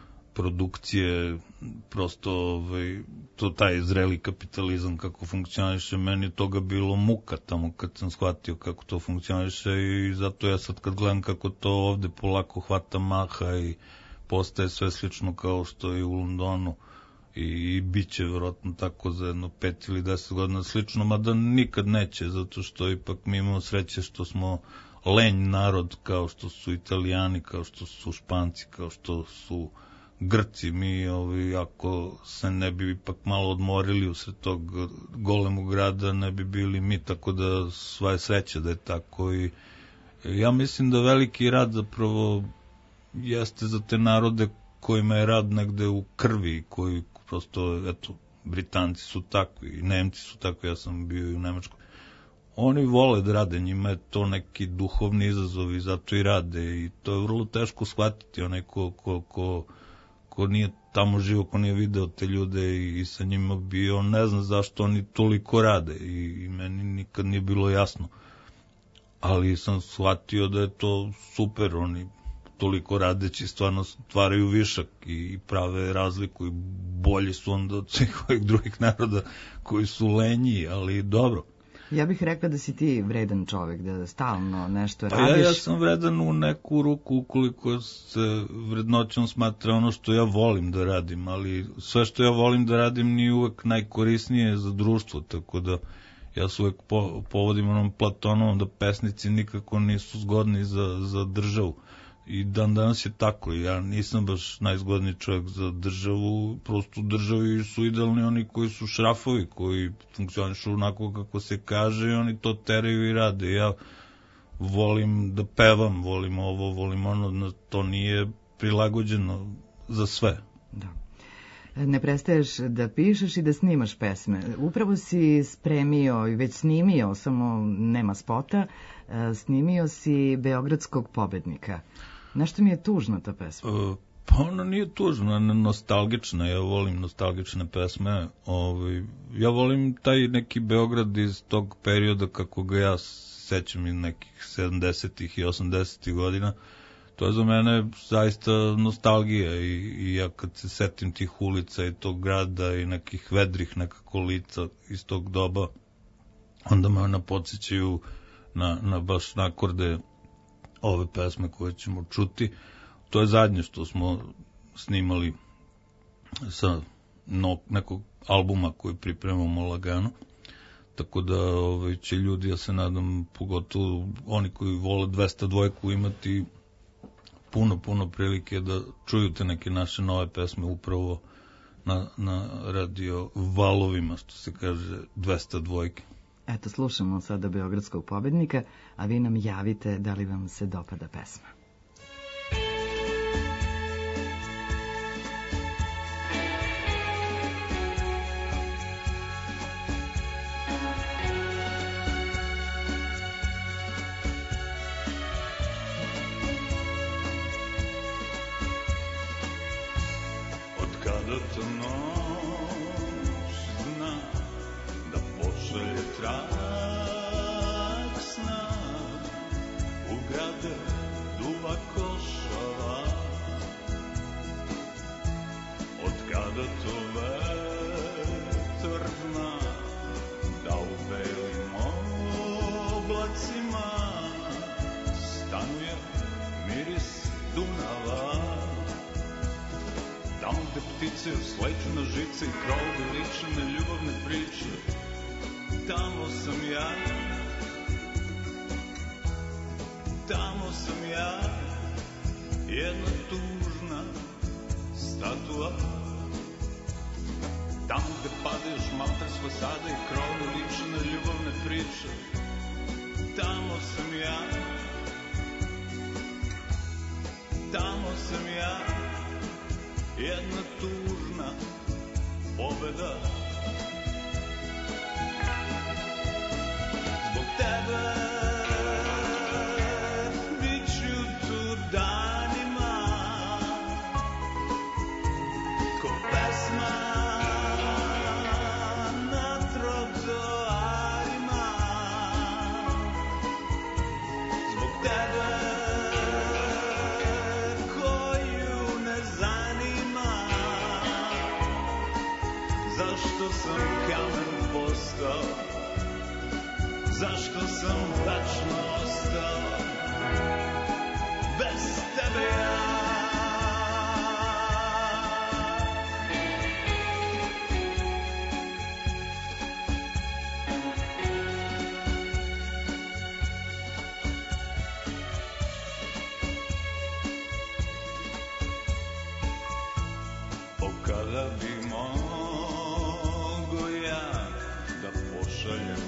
produkcije, prosto ovaj, to taj zreli kapitalizam kako funkcioniše, meni je toga bilo muka tamo kad sam shvatio kako to funkcioniše i zato ja sad kad gledam kako to ovde polako hvata maha i postaje sve slično kao što je u Londonu i, i bit će vjerojatno tako za jedno pet ili deset godina slično, mada nikad neće, zato što ipak mi imamo sreće što smo lenj narod kao što su Italijani, kao što su Španci, kao što su Grci, mi ovi, ako se ne bi ipak malo odmorili usred tog golemog grada, ne bi bili mi, tako da sva je sreća da je tako i ja mislim da veliki rad zapravo jeste za te narode kojima je rad negde u krvi, koji prosto, eto, Britanci su takvi, i Nemci su takvi, ja sam bio i u Nemačkoj. Oni vole da rade, njima je to neki duhovni izazov i zato i rade i to je vrlo teško shvatiti, onaj ko, ko, ko ko nije tamo živo, ko nije video te ljude i, i sa njima bio, ne znam zašto oni toliko rade i, i meni nikad nije bilo jasno. Ali sam shvatio da je to super, oni toliko radeći stvarno stvaraju višak i, i prave razliku i bolji su onda od svih ovih drugih naroda koji su lenji, ali dobro. Ja bih rekla da si ti vredan čovjek, da stalno nešto pa radiš. Ja, ja sam vredan u neku ruku ukoliko se vrednoćom smatra ono što ja volim da radim, ali sve što ja volim da radim nije uvek najkorisnije za društvo, tako da ja se uvek po, povodim onom Platonovom da pesnici nikako nisu zgodni za, za državu. I dan danas je tako, ja nisam baš najzgodniji čovjek za državu, prosto u državi su idealni oni koji su šrafovi, koji funkcionišu onako kako se kaže i oni to teraju i rade. Ja volim da pevam, volim ovo, volim ono, to nije prilagođeno za sve. Da. Ne prestaješ da pišeš i da snimaš pesme. Upravo si spremio i već snimio, samo nema spota, snimio si Beogradskog pobednika. Nešto mi je tužna ta pesma. Uh, pa ona nije tužna, nostalgična, ja volim nostalgične pesme. Ovaj, ja volim taj neki Beograd iz tog perioda kako ga ja sećam iz nekih sedamdesetih i osamdesetih godina. To je za mene zaista nostalgija i, i ja kad se setim tih ulica i tog grada i nekih vedrih nekako lica iz tog doba, onda me ona podsjećaju na, na baš na akorde ove pesme koje ćemo čuti. To je zadnje što smo snimali sa no, nekog albuma koji pripremamo lagano. Tako da ovaj, će ljudi, ja se nadam, pogotovo oni koji vole dvesta dvojku imati puno, puno prilike da čuju te neke naše nove pesme upravo na, na radio valovima, što se kaže dvesta dvojke. Eto, slušamo sada Beogradskog pobednika, a vi nam javite da li vam se dopada pesma. Od kada to noć zna da pošalje trak sna u grade duva košava, od kada to vetar zna da u belim oblacima stanuje miris Dunava, tamo gde ptice sleću na žice i krovovi liče na ljubavne priče, tamo sam ja, tamo sam ja, jedna tužna statua. Tamo gde padaju šmalter s fasada i krovovi liče na ljubavne priče, tamo sam ja, tamo sam ja, jedna tužna pobeda. Zbog tebe bit ću kada bi mogo ja da pošaljem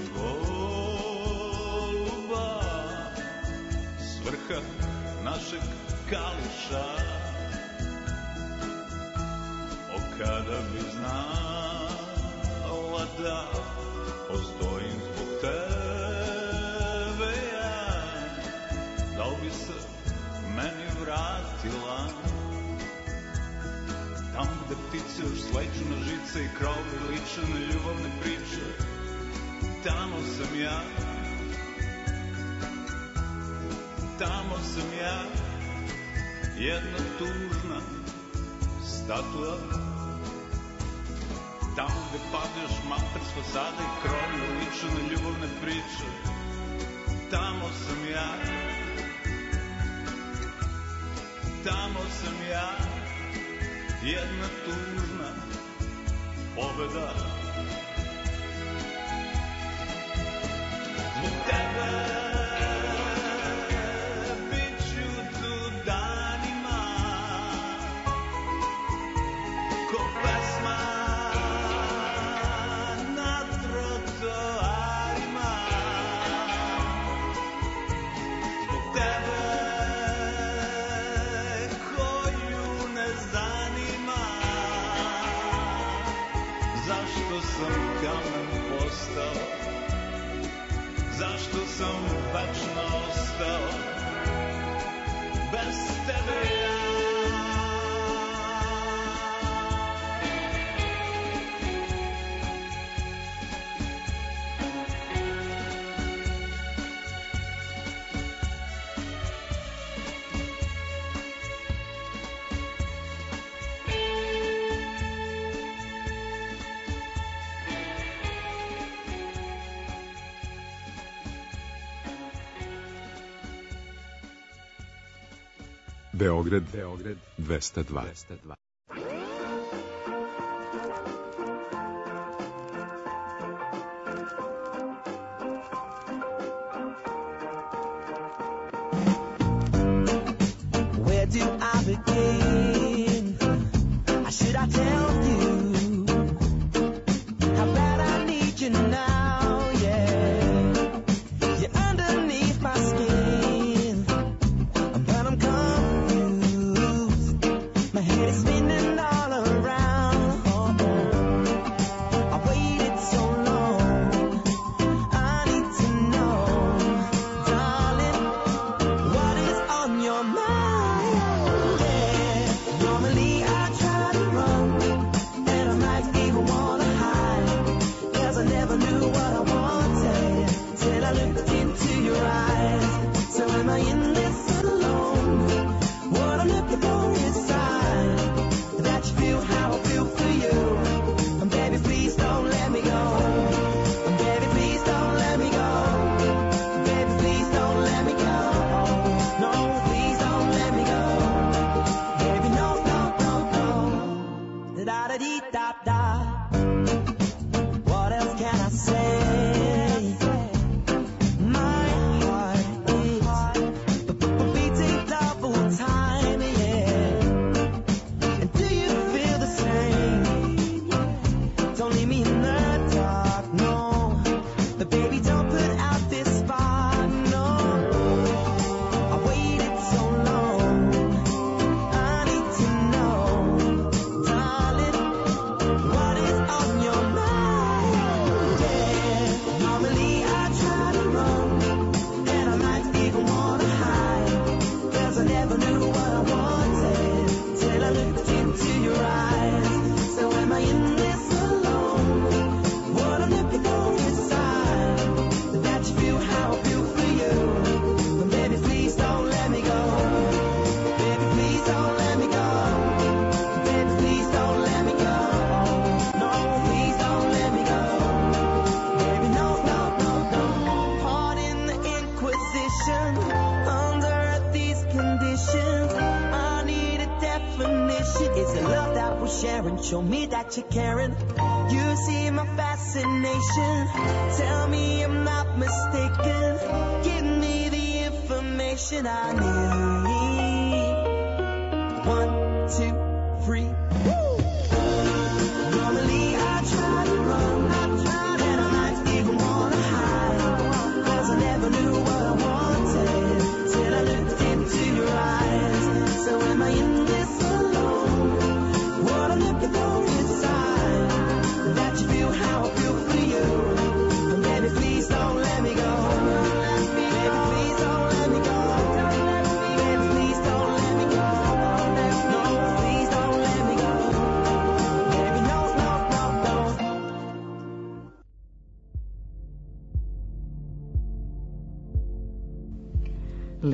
goluba s vrha našeg kališa, o kada bi znala da postojim zbog tebe ja, da li bi se meni vratila tamo gde ptice još sleću na žice i krovi liče na ljubavne priče. Tamo sam ja, tamo sam ja, jedna tužna statua. Tamo gde padeš maper s fasade i krovi liče na ljubavne priče. Tamo sam ja, tamo sam ja, jedna tužna pobeda. Zbog tebe bit ću tu danima, ko pesma na trotoarima. Zbog tebe koju ne zanima zašto sam kamen postao, zašto sam večno ostao bez tebe ja. Beograd, Beograd dvesta dva. Where do I begin? How should I tell you how bad I need you now? Yeah, you're underneath my skin, but I'm confused. My head is spinning all around. Oh, I waited so long. I need to know, darling, what is on your mind? Yeah, normally I try to run, and I might even wanna hide, 'cause I never knew what I wanted till I looked into your eyes. So am I in this alone? What I'm looking for is sign that you feel how I feel for you. And baby, please don't let me go. And baby, please don't let me go. Baby, please don't let me go. No, please don't let me go. Baby, no, no, no, no. Da da dee da da. What else can I say? My heart is beating double time, yeah. And do you feel the same? Don't leave me in the dark, no. But baby, don't put out this spark, no. I waited so long. I need to know, darling, what is on your mind? Yeah, normally I try to run, and I might even wanna hide, 'cause I never knew what I wanted till I looked into your eyes. So am I in this alone? What I'm looking for is sign that you feel how I feel for you. But baby, please don't let me go. Baby, please don't let me go. Baby, please don't let me go. No, please don't let me go. Baby, no, no, no, no. Pardon the Inquisition. Under these conditions, I need a definition. Is it love that we're sharing? Show me that you're caring. You see my fascination. Tell me I'm not mistaken. Give me the information I need. One, two, three. Woo!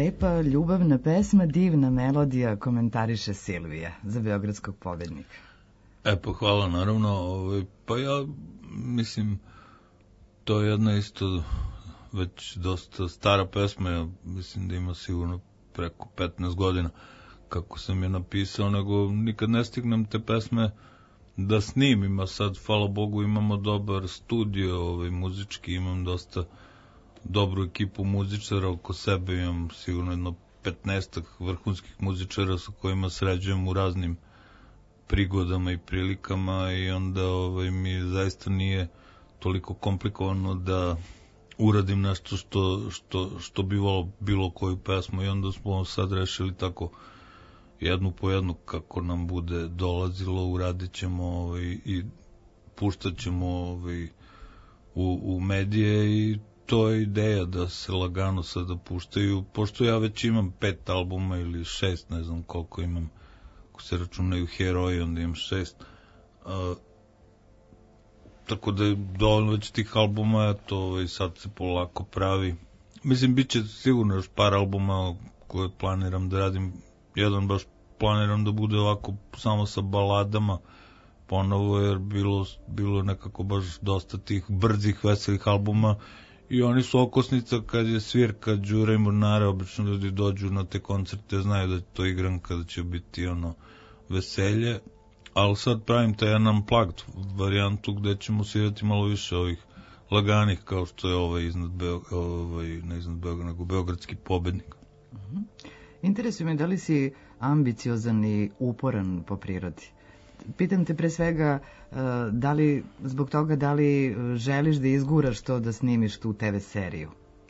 lepa ljubavna pesma, divna melodija, komentariše Silvija za Beogradskog pobednika. E pa hvala, naravno. Ovaj, pa ja mislim, to je jedna isto već dosta stara pesma, ja mislim da ima sigurno preko petnaest godina kako sam je napisao, nego nikad ne stignem te pesme da snimim, a sad, hvala Bogu, imamo dobar studio, ovaj, muzički, imam dosta dobru ekipu muzičara oko sebe, imam sigurno jedno petnaestak vrhunskih muzičara sa kojima sređujem u raznim prigodama i prilikama i onda ovaj, mi zaista nije toliko komplikovano da uradim nešto što, što, što bi volao bilo koju pesmu i onda smo sad rešili tako jednu po jednu kako nam bude dolazilo, uradit ćemo ovaj, i puštat ćemo ovaj, u, u medije i to je ideja da se lagano sada puštaju, pošto ja već imam pet albuma ili šest, ne znam koliko imam, ako se računaju heroji, onda imam šest, a, tako da je dovoljno već tih albuma, to ovaj, sad se polako pravi. Mislim, bit će sigurno još par albuma koje planiram da radim, jedan baš planiram da bude ovako samo sa baladama ponovo, jer bilo, bilo nekako baš dosta tih brzih, veselih albuma i oni su okosnica kad je svirka Đure i Mornare, obično ljudi dođu na te koncerte, znaju da to igram kada će biti ono veselje, ali sad pravim taj jedan unplugged varijantu gde ćemo svirati malo više ovih laganih, kao što je ovaj iznad Beog, ovaj, ne iznad Beograda, nego Beogradski pobednik. Uh-huh. Interesuje me da li si ambiciozan i uporan po prirodi. Pitam te pre svega da li, zbog toga da li želiš da izguraš to da snimiš tu te ve seriju?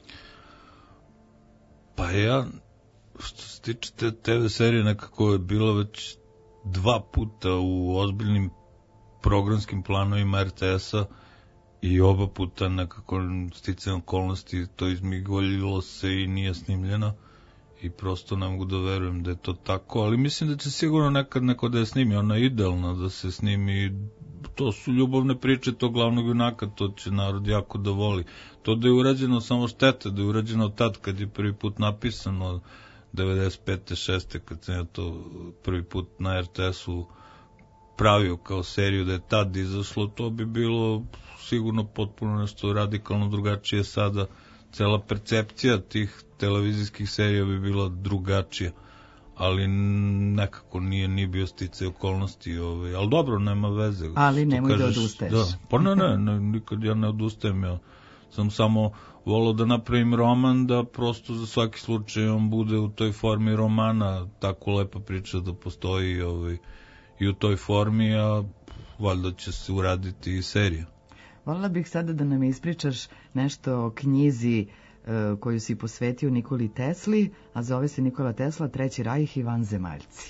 Pa ja, što se tiče te te ve serije, nekako je bilo već dva puta u ozbiljnim programskim planovima er te esa i oba puta nekako sticajem okolnosti to izmigoljilo se i nije snimljeno. I prosto ne mogu da verujem da je to tako, ali mislim da će sigurno nekad neko da je snimi, ona je idealna da se snimi, to su ljubavne priče tog glavnog junaka, to će narod jako da voli. To da je urađeno samo šteta, da je urađeno tad kad je prvi put napisano, devedeset pete šeste kad sam ja to prvi put na er te esu pravio kao seriju, da je tad izašlo, to bi bilo sigurno potpuno nešto radikalno drugačije sada. Cela percepcija tih televizijskih serija bi bila drugačija, ali nekako nije ni bio sticaj okolnosti, ovaj, ali dobro, nema veze. Ali nemoj kažeš, da odustaješ. Da, pa ne, ne, ne, nikad ja ne odustajem, ja sam samo volao da napravim roman, da prosto za svaki slučaj on bude u toj formi romana, tako lepa priča da postoji ovaj, i u toj formi, a valjda će se uraditi i serija. Voljela bih sada da nam ispričaš nešto o knjizi e, koju si posvetio Nikoli Tesli, a zove se Nikola Tesla, Treći rajh i vanzemaljci.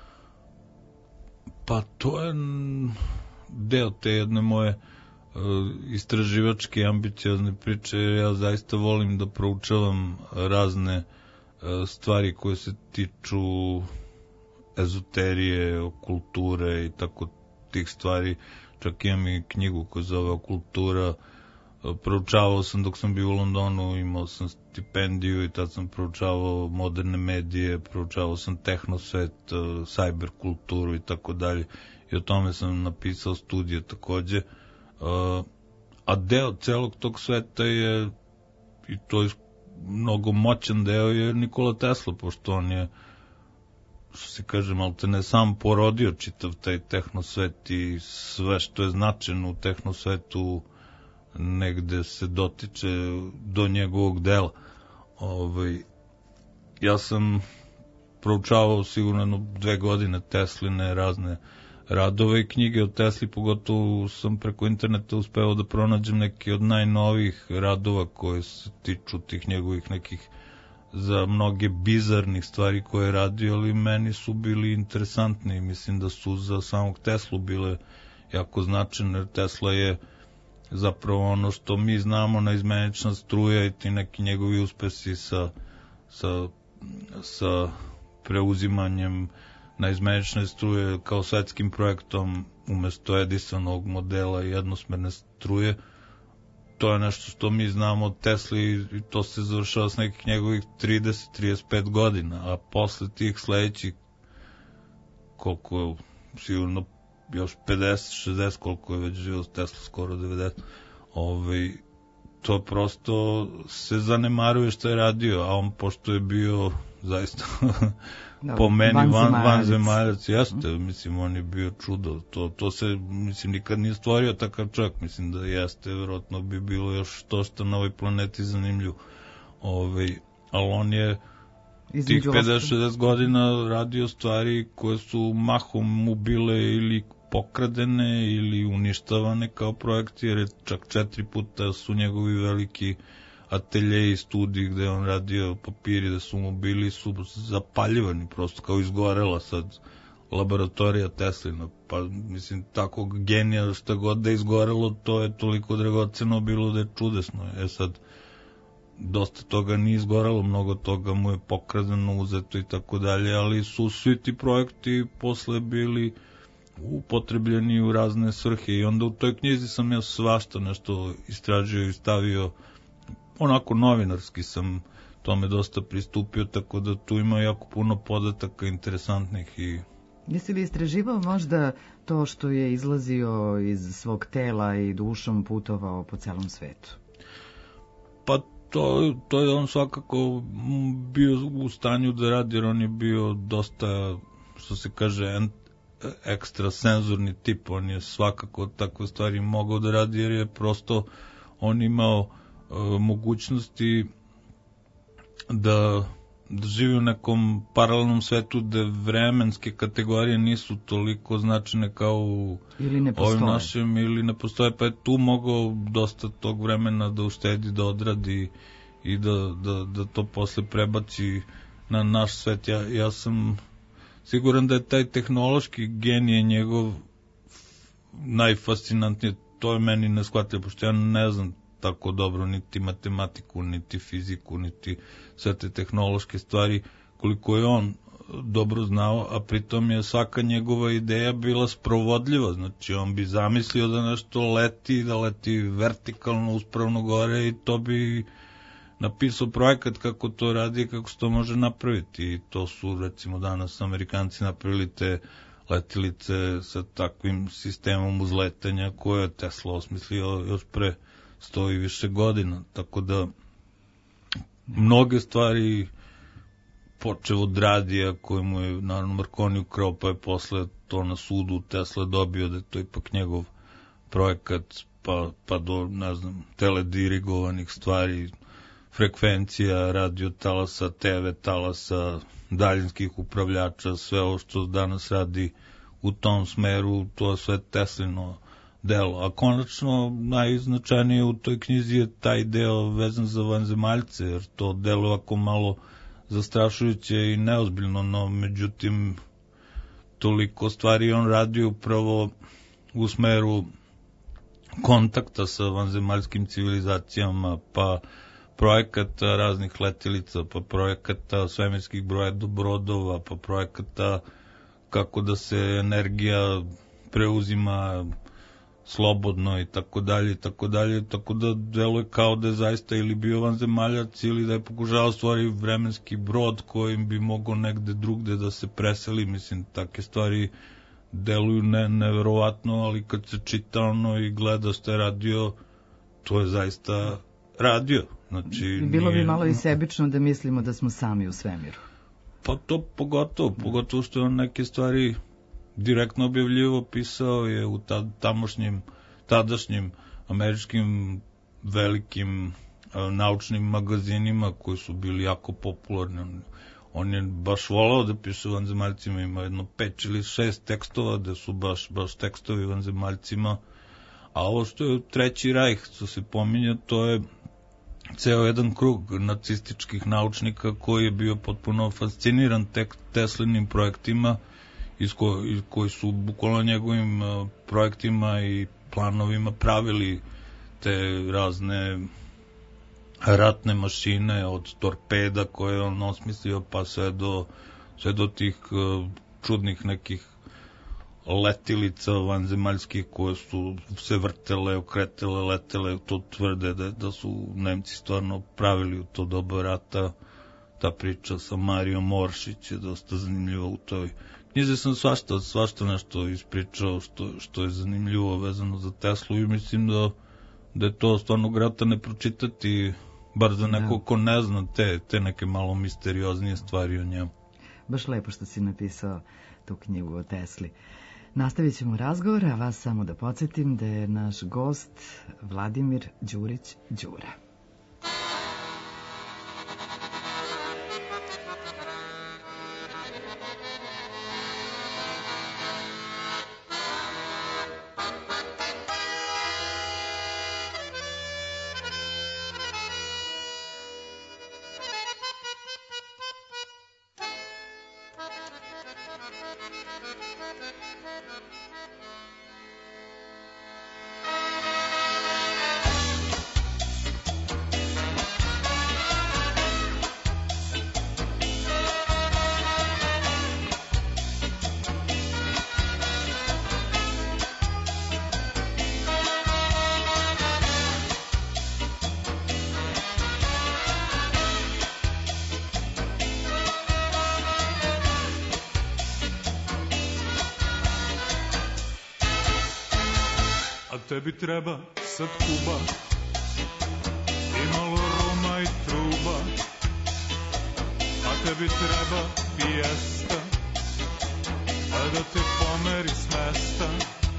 Pa to je deo te jedne moje e, istraživačke ambiciozne priče. Ja zaista volim da proučavam razne e, stvari koje se tiču ezoterije, kulture i tako tih stvari. Čak imam i knjigu koja zove Okultura. Proučavao sam dok sam bio u Londonu, imao sam stipendiju i tad sam proučavao moderne medije, proučavao sam tehnosvet, cyber kulturu i tako dalje. I o tome sam napisao studije takođe. A deo celog tog sveta je, i to je mnogo moćan deo, je Nikola Tesla, pošto on je, što se kaže, malo te ne sam porodio čitav taj tehnosvet i sve što je značajno u tehnosvetu negde se dotiče do njegovog dela. Ovaj, ja sam proučavao sigurno jedno dve godine Tesline razne radove i knjige o Tesli, pogotovo sam preko interneta uspeo da pronađem neke od najnovijih radova koje se tiču tih njegovih nekih za mnoge bizarnih stvari koje je radio, ali meni su bili interesantni i mislim da su za samog Teslu bile jako značajne, jer Tesla je zapravo ono što mi znamo, naizmenična struja i ti neki njegovi uspesi sa, sa, sa preuzimanjem naizmenične struje kao svetskim projektom umesto Edisonovog modela i jednosmerne struje, to je nešto što mi znamo od Tesli i to se završava s nekih njegovih trideset do trideset pet godina, a posle tih sledećih koliko je sigurno još pedeset šezdeset, koliko je već živio Tesla, skoro devedeset, ovaj, to prosto se zanemaruje što je radio, a on pošto je bio zaista no, po meni van, vanzemaljac, jeste, mislim, on je bio čudo, to, to se, mislim, nikad nije stvorio takav čovjek, mislim da jeste, vjerojatno bi bilo još to što na ovoj planeti zanimljivo, ovaj, ali on je tih pedeset šezdeset godina radio stvari koje su mahom mu bile ili pokradene ili uništavane kao projekti, jer je čak četiri puta su njegovi veliki atelje i studiji gde on radio papiri da su mu bili su zapaljivani, prosto kao izgorela sad laboratorija Teslina, pa mislim takvog genija šta god da je izgorelo, to je toliko dragoceno bilo da je čudesno. E sad, dosta toga nije izgorelo, mnogo toga mu je pokradeno, uzeto i tako dalje, ali su svi ti projekti posle bili upotrebljeni u razne svrhe i onda u toj knjizi sam ja svašta nešto istražio i stavio, onako novinarski sam tome dosta pristupio, tako da tu ima jako puno podataka interesantnih. I jesi li istraživao možda to što je izlazio iz svog tela i dušom putovao po celom svetu? Pa to, to je on svakako bio u stanju da radi, jer on je bio dosta, što se kaže, ekstrasenzorni tip, on je svakako takve stvari mogao da radi, jer je prosto on imao uh, mogućnosti da, da živi u nekom paralelnom svetu gde vremenske kategorije nisu toliko značajne kao u ovim našim, ili ne postoje, pa je tu mogao dosta tog vremena da uštedi, da odradi i da, da, da to posle prebaci na naš svet. Ja, ja sam siguran da je taj tehnološki genije njegov najfascinantnije, to je meni neshvatljivo, pošto ja ne znam tako dobro niti matematiku, niti fiziku, niti sve te tehnološke stvari, koliko je on dobro znao, a pritom je svaka njegova ideja bila sprovodljiva, znači on bi zamislio da nešto leti, da leti vertikalno uspravno gore i to bi napisao projekat kako to radi i kako se to može napraviti. I to su, recimo, danas Amerikanci napravili te letilice sa takvim sistemom uzletanja koje je Tesla osmislio još pre sto i više godina. Tako da mnoge stvari, počeo od radija koje mu je naravno Marconi ukrao, pa je posle to na sudu Tesla dobio da je to ipak njegov projekat, pa, pa do, ne znam, teledirigovanih stvari, frekvencija, radio talasa, te ve talasa, daljinskih upravljača, sve ovo što danas radi u tom smeru, to je sve Teslino delo. A konačno najznačajnije u toj knjizi je taj deo vezan za vanzemaljce, jer to delo ako malo zastrašujuće i neozbiljno, no međutim toliko stvari on radi upravo u smeru kontakta sa vanzemaljskim civilizacijama, pa projekata raznih letilica, pa projekata svemirskih brodova, pa projekata kako da se energija preuzima slobodno i tako dalje i tako dalje, tako da deluje kao da je zaista ili bio vanzemaljac ili da je pokušao stvari vremenski brod kojim bi mogao negde drugde da se preseli. Mislim, take stvari deluju ne, neverovatno, ali kad se čita ono i gleda što je radio, to je zaista radio. Znači, bilo nije... bi malo i sebično da mislimo da smo sami u svemiru. Pa to pogotovo, pogotovo što je on neke stvari direktno objavljivo, pisao je u tad, tamošnjim, tadašnjim američkim velikim a, naučnim magazinima koji su bili jako popularni. On, on je baš volao da piše o vanzemaljcima, ima jedno pet ili šest tekstova da su baš, baš tekstovi o vanzemaljcima, a ovo što je Treći rajh, što se pominja, to je ceo jedan krug nacističkih naučnika koji je bio potpuno fasciniran tek Teslinim projektima, iz ko, iz koji su bukvalno njegovim uh, projektima i planovima pravili te razne ratne mašine, od torpeda koje je on osmislio, pa sve do, sve do tih uh, čudnih nekih letilica vanzemaljskih koje su se vrtele, okretele, letele, to tvrde da, da su Nemci stvarno pravili u to doba rata. Ta priča sa Marijom Oršić je dosta zanimljiva u toj knjizi. Sam svašta, svašta nešto ispričao što, što je zanimljivo vezano za Teslu i mislim da, da je to stvarno grata ne pročitati, bar za neko ko ne zna te, te neke malo misterioznije stvari o njemu. Baš lepo što si napisao tu knjigu o Tesli. Nastavit ćemo razgovor, a vas samo da podsjetim da je naš gost Vladimir Đurić Đura. Tebi treba sad Kuba i malo Roma i truba, a tebi treba pijesta, a da te pomeri s mesta.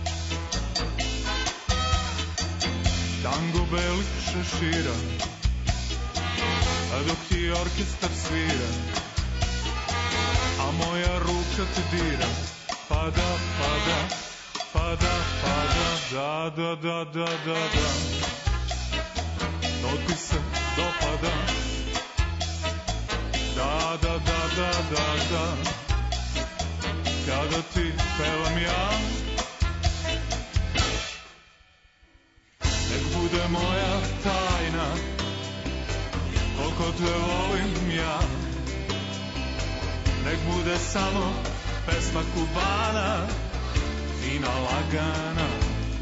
Tango belih šešira, a dok ti orkestar svira, a moja ruka te dira, pada, pada, pada, pada, da, da, da, da, da, da. To ti se dopada, da, da, da, da, da, da. Kada ti pevam ja, nek bude moja tajna, koliko te volim ja. Nek bude samo pesma Kubana, fina, lagana.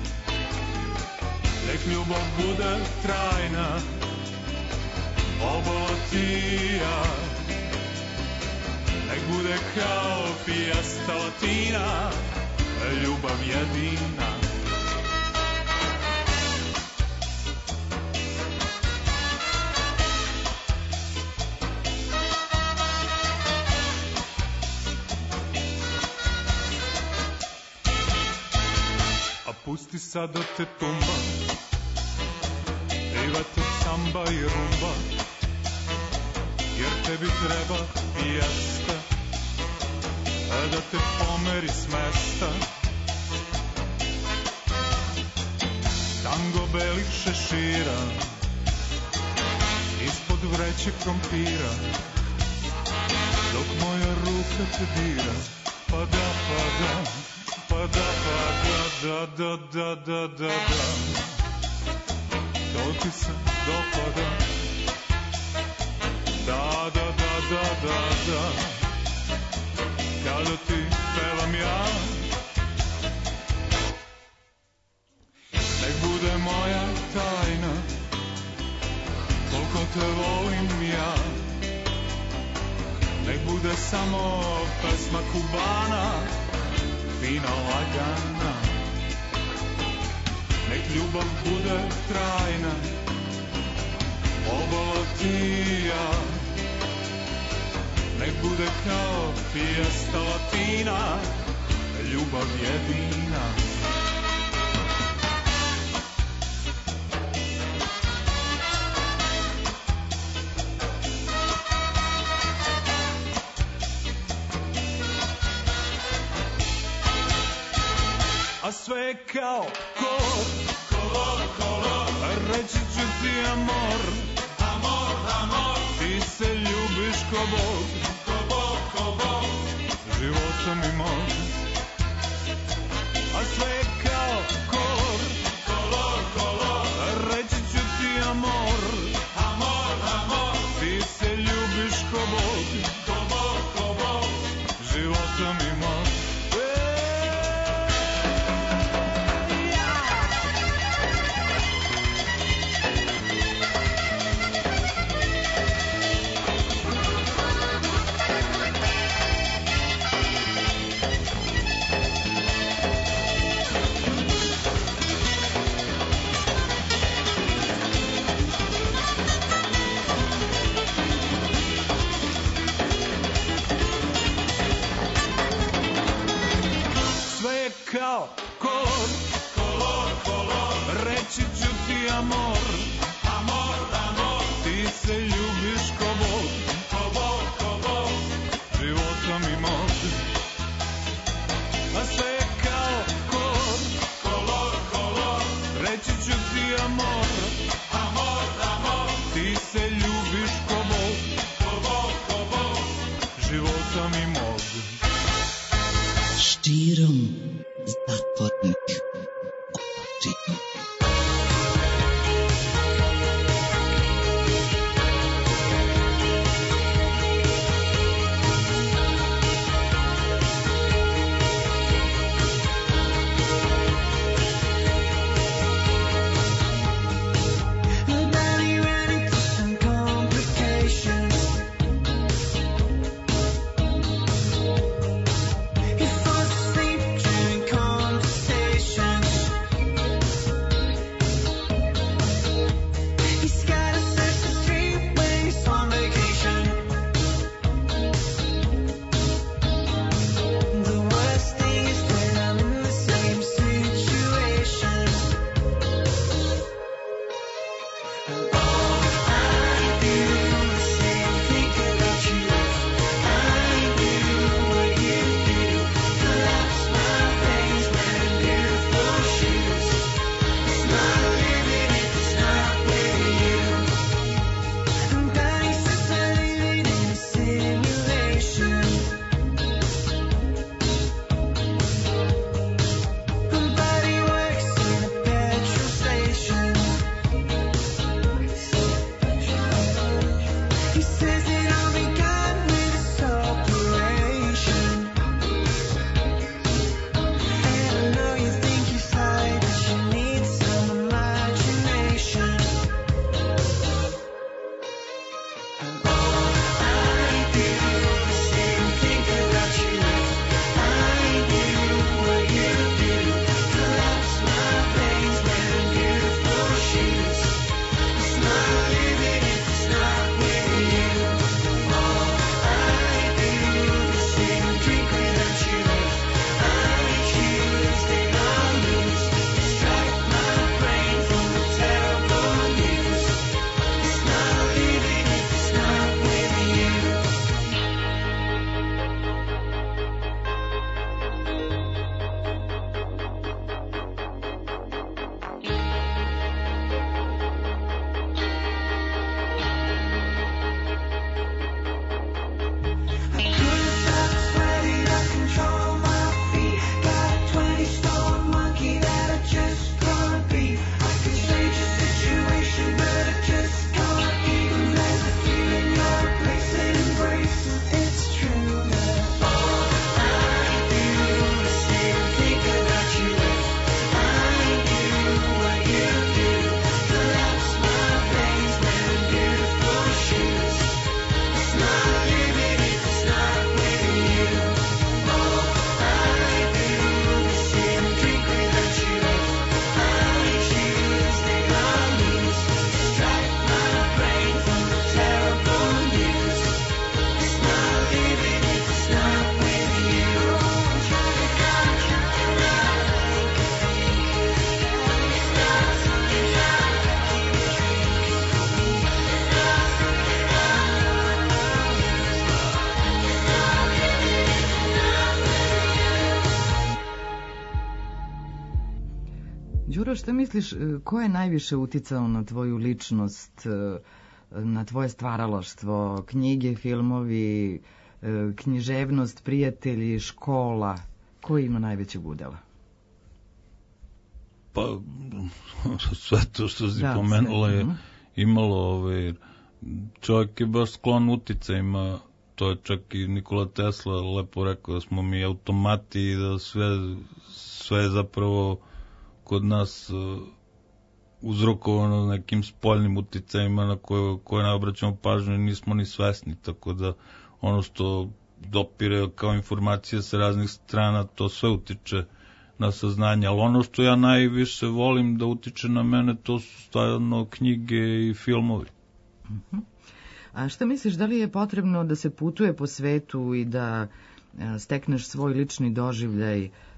Nek ljubav bude trajna, obolotija. Nek bude kao fiesta latina, ljubav jedina. A pusti sad da te tumba, pevate samba i rumba, jer tebi treba fiesta, da te pomeri s mesta. Tango belih šešira, ispod vreće krompira, dok moja ruka te dira, pada, pada, pada, pada, da, da, da, da, da, da. To ti se dopada, da, da, da, da, da, da. Kada ti pevam ja, nek bude moja tajna, koliko te volim ja. Nek bude samo pesma Kubana, fina, lagana. Nek ljubav bude trajna, obolotija. Nek bude kao fiesta latina, ljubav jedina. A sve kao kor, kolor, kolor. Reći ću ti amor, amor, amor. Ti se ljubiš ko Bog, ko Bog, ko Bog. Života mi moj. A sve kao kor, kolor, kolor. Reći ću ti amor, amor, amor. Ti se ljubiš ko Bog, ko Bog, ko Bog. Života mi moj. kao kolor, kolor, kolor, reći ću ti amor, amor, amor, ti se ljubiš ko Bog, ko Bog, ko Bog, života mi mog. A sve je kao kolor, kolor, kolor, reći ću ti amor, amor, amor, ti se ljubiš ko Bog, ko Bog, ko Bog, života mi mog. Širom zatvorenih očiju. Đuro, šta misliš, ko je najviše uticao na tvoju ličnost, na tvoje stvaralaštvo, knjige, filmovi, književnost, prijatelji, škola? Ko ima najvećeg udela? Pa, sve to što si da, pomenula je imalo, ovaj, čovjek je baš sklon uticajima, to je čak i Nikola Tesla lepo rekao da smo mi automati i da sve, sve zapravo kod nas uh, uzrokovano nekim spoljnim uticajima na koje, koje ne obraćamo pažnju i nismo ni svesni, tako da ono što dopire kao informacija sa raznih strana, to sve utiče na saznanje, ali ono što ja najviše volim da utiče na mene, to su stvarno knjige i filmovi. Uh-huh. A šta misliš, da li je potrebno da se putuje po svetu i da stekneš svoj lični doživljaj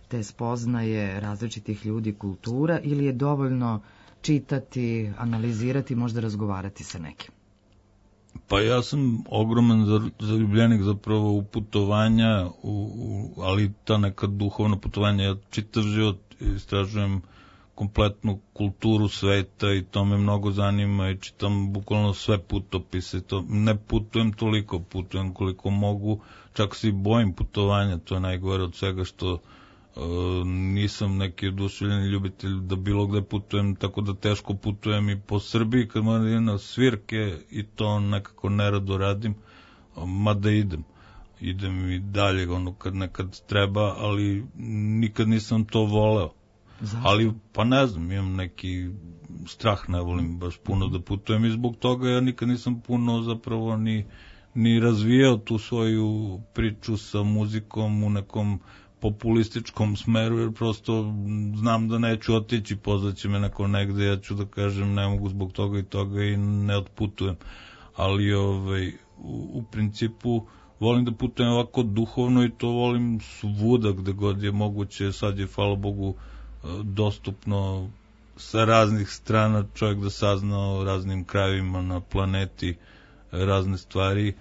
te spoznaje različitih ljudi, kultura, ili je dovoljno čitati, analizirati, možda razgovarati sa nekim? Pa ja sam ogroman zaljubljenik zapravo u putovanja, u, u, ali ta neka duhovna putovanja, ja čitav život istražujem kompletnu kulturu sveta i to me mnogo zanima i čitam bukvalno sve putopise. To, ne putujem toliko, putujem koliko mogu, čak se i bojim putovanja, to je najgore od svega što uh, nisam neki oduševljeni ljubitelj da bilo gde putujem, tako da teško putujem i po Srbiji kad moram da idem na svirke i to nekako nerado radim, mada idem. Idem i dalje ono kad nekad treba, ali nikad nisam to voleo. Zašto? Ali, pa ne znam, imam neki strah, ne volim baš puno da putujem i zbog toga ja nikad nisam puno zapravo ni, ni razvijao tu svoju priču sa muzikom u nekom populističkom smeru, jer prosto znam da neću otići, pozvaće me neko negde, ja ću da kažem ne mogu zbog toga i toga i ne otputujem. Ali ovaj, u, u principu volim da putujem ovako duhovno i to volim svuda gde god je moguće. Sad je, hvala Bogu, dostupno sa raznih strana čovjek da sazna o raznim krajevima na planeti razne stvari.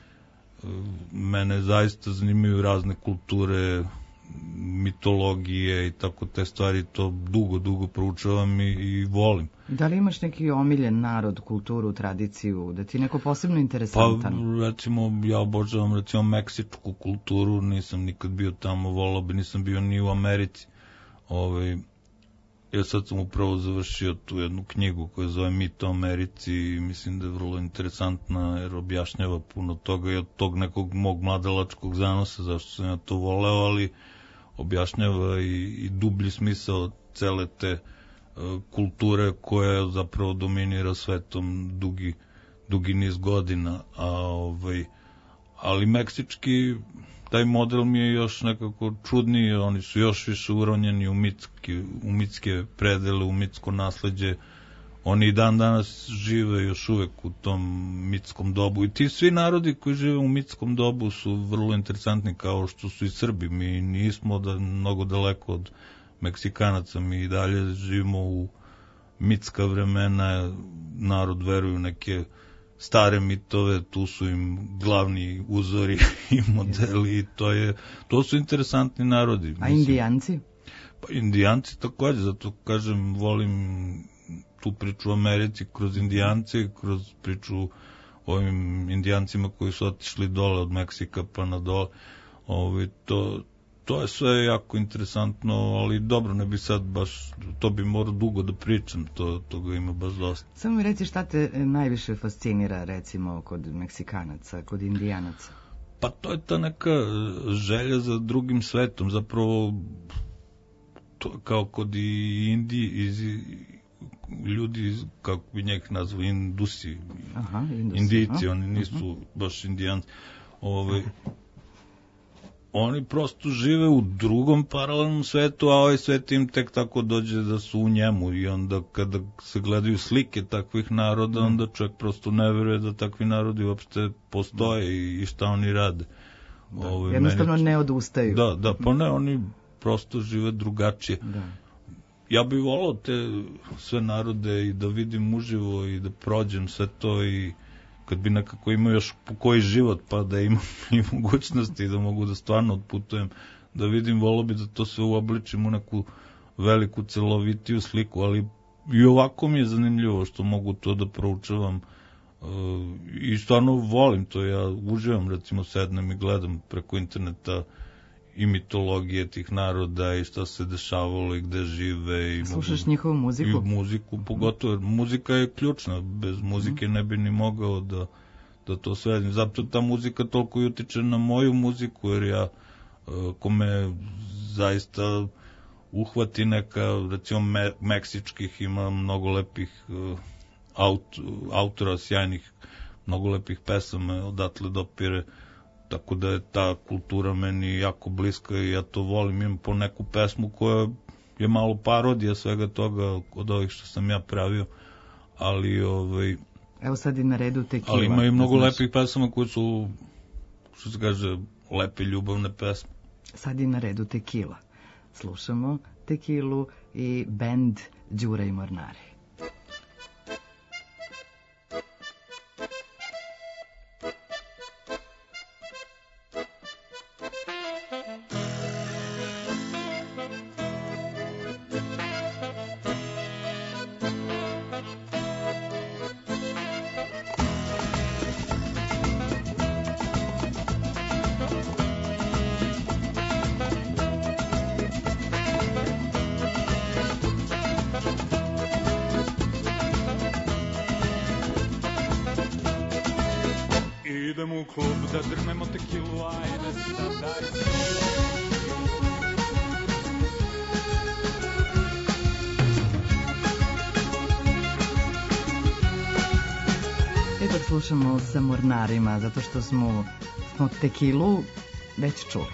Mene zaista zanimaju razne kulture, mitologije i tako te stvari, to dugo, dugo proučavam i, i volim. Da li imaš neki omiljen narod, kulturu, tradiciju, da ti je neko posebno interesantan? Pa recimo, ja obožavam recimo meksičku kulturu, nisam nikad bio tamo, volao bi, nisam bio ni u Americi. Ovaj, ja sad sam upravo završio tu jednu knjigu koja zove Mit o Americi i mislim da je vrlo interesantna jer objašnjava puno toga i od tog nekog mog mladalačkog zanosa zašto sam ja to voleo, ali objašnjava i, i dublji smisao cele te uh, kulture koja zapravo dominira svetom dugi, dugi niz godina. A, ovaj, ali meksički taj model mi je još nekako čudniji, oni su još više uronjeni u, mitski, u mitske predele, u mitsko nasleđe. Oni i dan danas žive još uvek u tom mitskom dobu. I ti svi narodi koji žive u mitskom dobu su vrlo interesantni, kao što su i Srbi. Mi nismo da mnogo daleko od Meksikanaca, mi i dalje živimo u mitska vremena, narod veruje u neke stare mitove, tu su im glavni uzori i modeli i to je, to su interesantni narodi. A Indijanci? Pa Indijanci takođe, zato kažem, volim tu priču o Americi kroz Indijance, kroz priču o ovim Indijancima koji su otišli dole od Meksika pa na dole. Ovi, to, to je sve jako interesantno, ali dobro, ne bi sad baš, to bi morao dugo da pričam, to, toga ima baš dosta. Samo mi reci šta te najviše fascinira, recimo, kod Meksikanaca, kod Indijanaca? Pa to je ta neka želja za drugim svetom, zapravo, to, kao kod i Indi, iz, ljudi, kako bi njih nazvao, Indusi, Aha, Indusi, Indijci, a? oni nisu uh-huh. baš Indijanci, ovaj, oni prosto žive u drugom paralelnom svetu, a ovaj svet im tek tako dođe da su u njemu i onda kada se gledaju slike takvih naroda, onda čovjek prosto ne veruje da takvi narodi uopšte postoje i, i šta oni rade. Da, Ove, jednostavno meni... ne odustaju. Da, da, pa ne, oni prosto žive drugačije. Da. Ja bih volao te sve narode i da vidim uživo i da prođem sve to i kad bi nekako imao još po koji život, pa da imam i mogućnosti da mogu da stvarno odputujem, da vidim, volao bi da to sve uobličim u neku veliku celovitiju sliku, ali i ovako mi je zanimljivo što mogu to da proučavam uh, i stvarno volim to, ja uživam, recimo sednem i gledam preko interneta i mitologije tih naroda i šta se dešavalo i gde žive. I slušaš mogu, njihovu muziku? I muziku, pogotovo, jer muzika je ključna, bez muzike ne bi ni mogao da, da to sredim. Zato ta muzika toliko utiče na moju muziku, jer ja, ko me zaista uhvati neka, recimo me, meksičkih, ima mnogo lepih aut, autora sjajnih, mnogo lepih pesama, odatle dopire. Tako da je ta kultura meni jako bliska i ja to volim. Imam po neku pesmu koja je malo parodija svega toga od ovih što sam ja pravio, ali ovaj... Evo sad i na redu Tekila. Ali ima i mnogo lepih pesama koje su, što se kaže, lepe ljubavne pesme. Sad i na redu Tekila. slušamo Tekilu i bend Đura i Mornari. Idem u klub da drmemo tekilu, ajde sad daj. Ipak slušamo sa Mornarima, zato što smo, smo tekilu već čuli.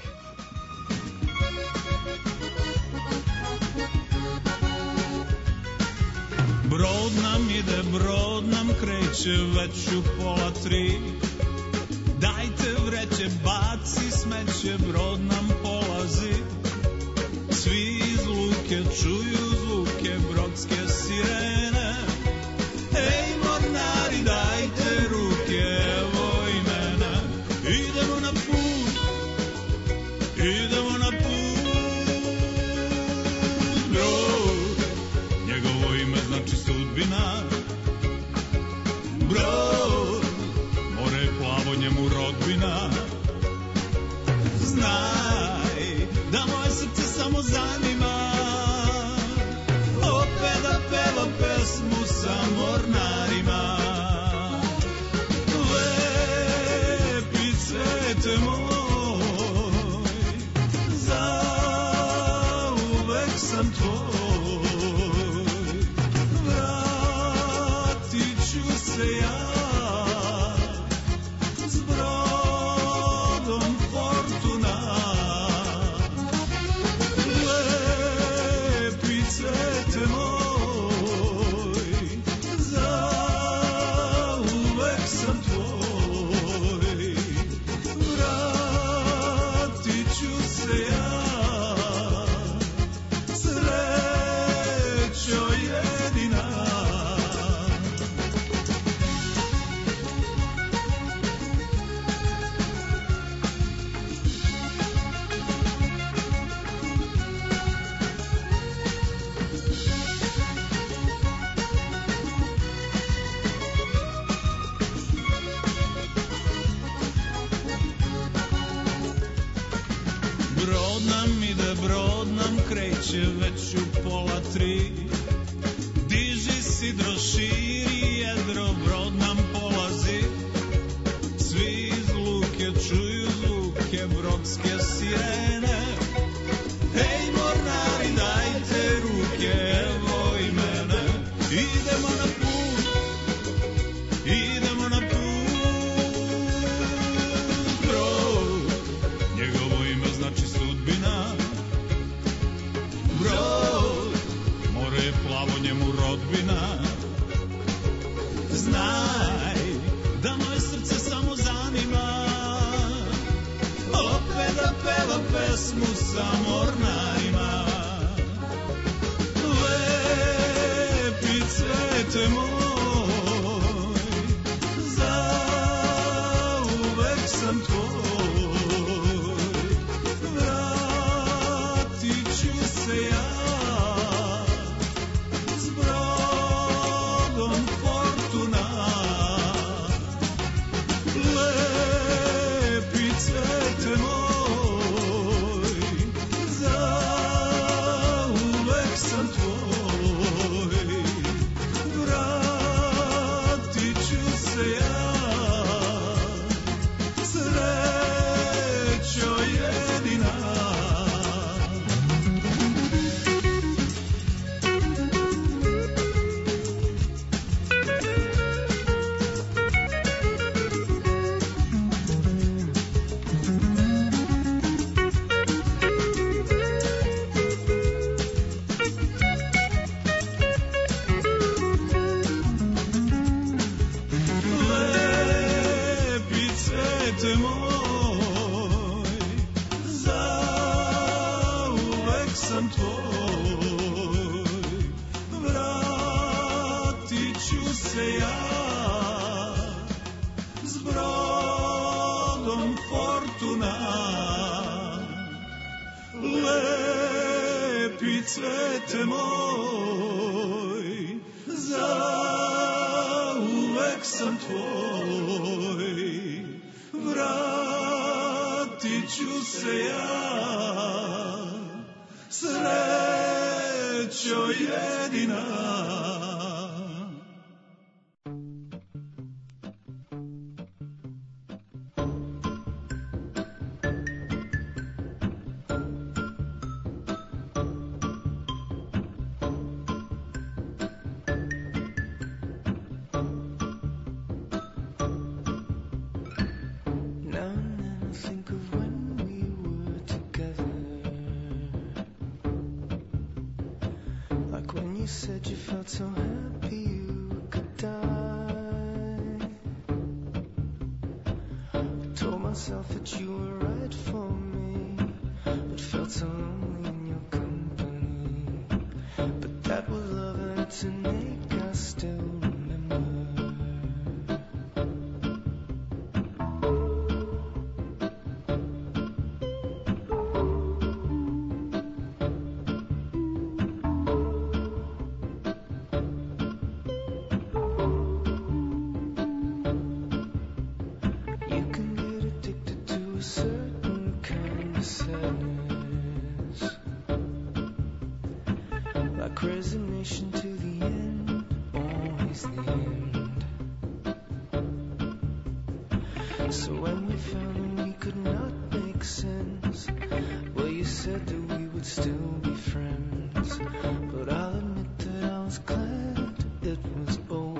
Brod nam ide, brod nam kreće, već u pola tri. Dajte vreće, baci smeće, brod nam polazi. Svi iz luke čuju zvuke brodske sirene. Ej mornari, dajte ruke, evo i mene. Idemo na put, idemo na put. Brod, njegovo ime znači sudbina. Brod, more plavo njemu rodbina. Znaj da moje srce samo zanima opet da peva pesmu sa mornarima. Lepi cvete moj, zauvek sam tvoj. Vratit ću se ja s brodom Fortuna. Lepi cvete moj, zauvek sam tvoj. Vratit ću se ja, srećo jedina. Brod nam ide, brod nam kreće, već u pola tri. Diži sidro, širi jedro, brod nam polazi. Svi iz luke čuju zvuke brodske sirene. Ej mornari, dajte ruke, evo i mene. Idemo na put, idemo na put. Brod, njegovo ime znači sudbina. Brod, more je plavo njemu rodbina. Znaj da moje srce samo zanima opet da peva pesmu sa mornarima. Lepi cvete moj, zauvek sam tvoj. Vratit ću se ja s brodom Fortuna. Lepi cvete moj, zauvek sam tvoj, vratit ću se ja s brodom fortuna, lepi cvete moj, zauvek sam tvoj, vratit ću se ja, srećo jedina. Resignation to the end, always the end. So when we found that we could not make sense, well, you said that we would still be friends. But I'll admit that I was glad it was over.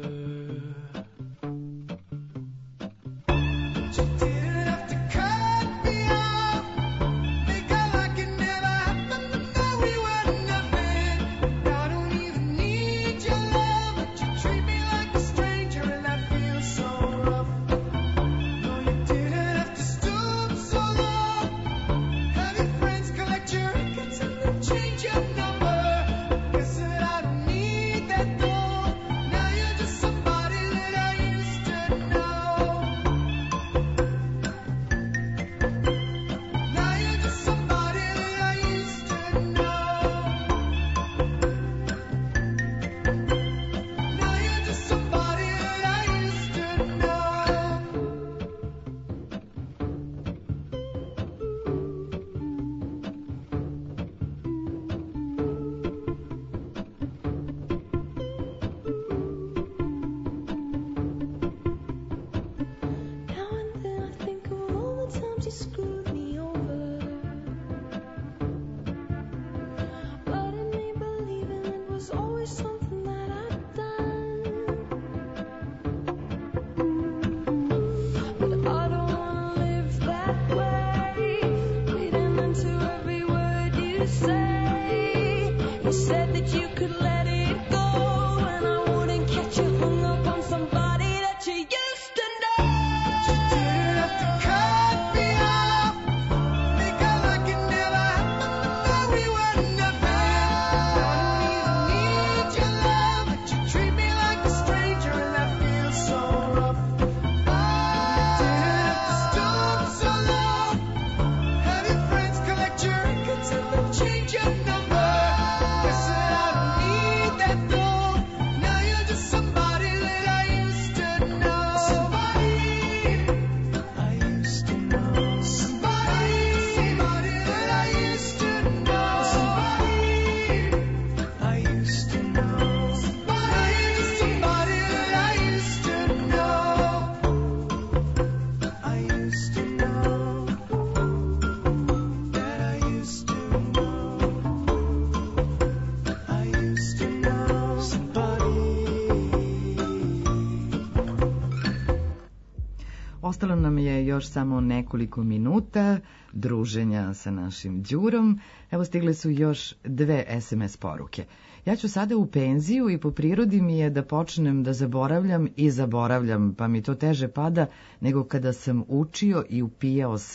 Ostalo nam je još samo nekoliko minuta druženja sa našim Đurom. Evo, stigle su još dve es em es poruke. Ja ću sada u penziju i po prirodi mi je da počnem da zaboravljam i zaboravljam, pa mi to teže pada nego kada sam učio i upijao sve.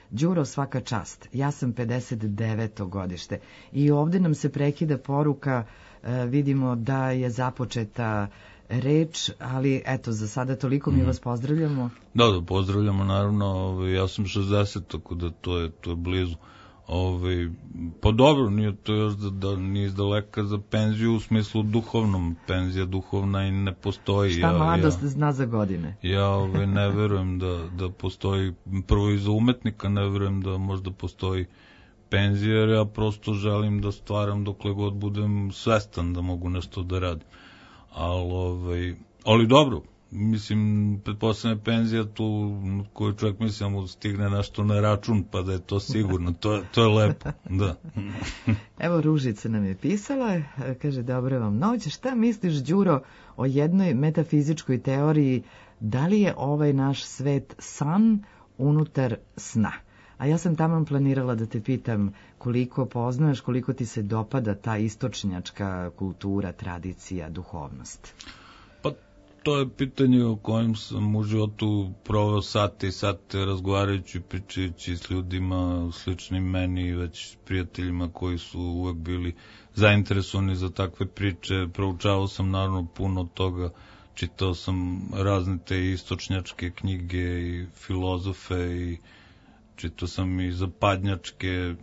Đuro, svaka čast, ja sam pedeset deveto godište i ovde nam se prekida poruka, e, vidimo da je započeta reč, ali eto, za sada toliko, mi vas pozdravljamo. Da, da, pozdravljamo, naravno, ovaj, ja sam šezdeset, tako da to je, to je blizu. Ove, pa dobro, nije to još da, da nije izdaleka za penziju u smislu duhovnom. Penzija duhovna i ne postoji. Šta ja, mladost ja, zna za godine? Ja ove, ne verujem da, da postoji, prvo i za umetnika ne verujem da možda postoji penzija, jer ja prosto želim da stvaram dokle god budem svestan da mogu nešto da radim. Ali, ove, ali dobro, mislim, pretpostavljena penzija tu koju čovjek misli da mu stigne nešto na račun, pa da je to sigurno, to, to je lepo, da. Evo, Ružica nam je pisala, kaže, dobro vam noć, šta misliš, Đuro, o jednoj metafizičkoj teoriji, da li je ovaj naš svet san unutar sna? A ja sam taman planirala da te pitam koliko poznaješ, koliko ti se dopada ta istočnjačka kultura, tradicija, duhovnost. To je pitanje o kojem sam u životu proveo sate i sate razgovarajući, pričajući s ljudima sličnim meni, već prijateljima koji su uvek bili zainteresovani za takve priče. Proučavao sam naravno puno toga, čitao sam razne te istočnjačke knjige i filozofe i čitao sam i zapadnjačke.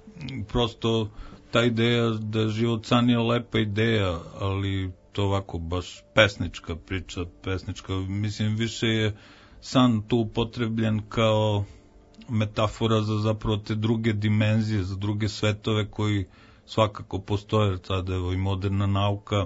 Prosto ta ideja da život san je lepa ideja, ali to ovako baš pesnička priča, pesnička, mislim, više je san tu upotrebljen kao metafora za zapravo te druge dimenzije, za druge svetove koji svakako postoje, jer tada evo i moderna nauka,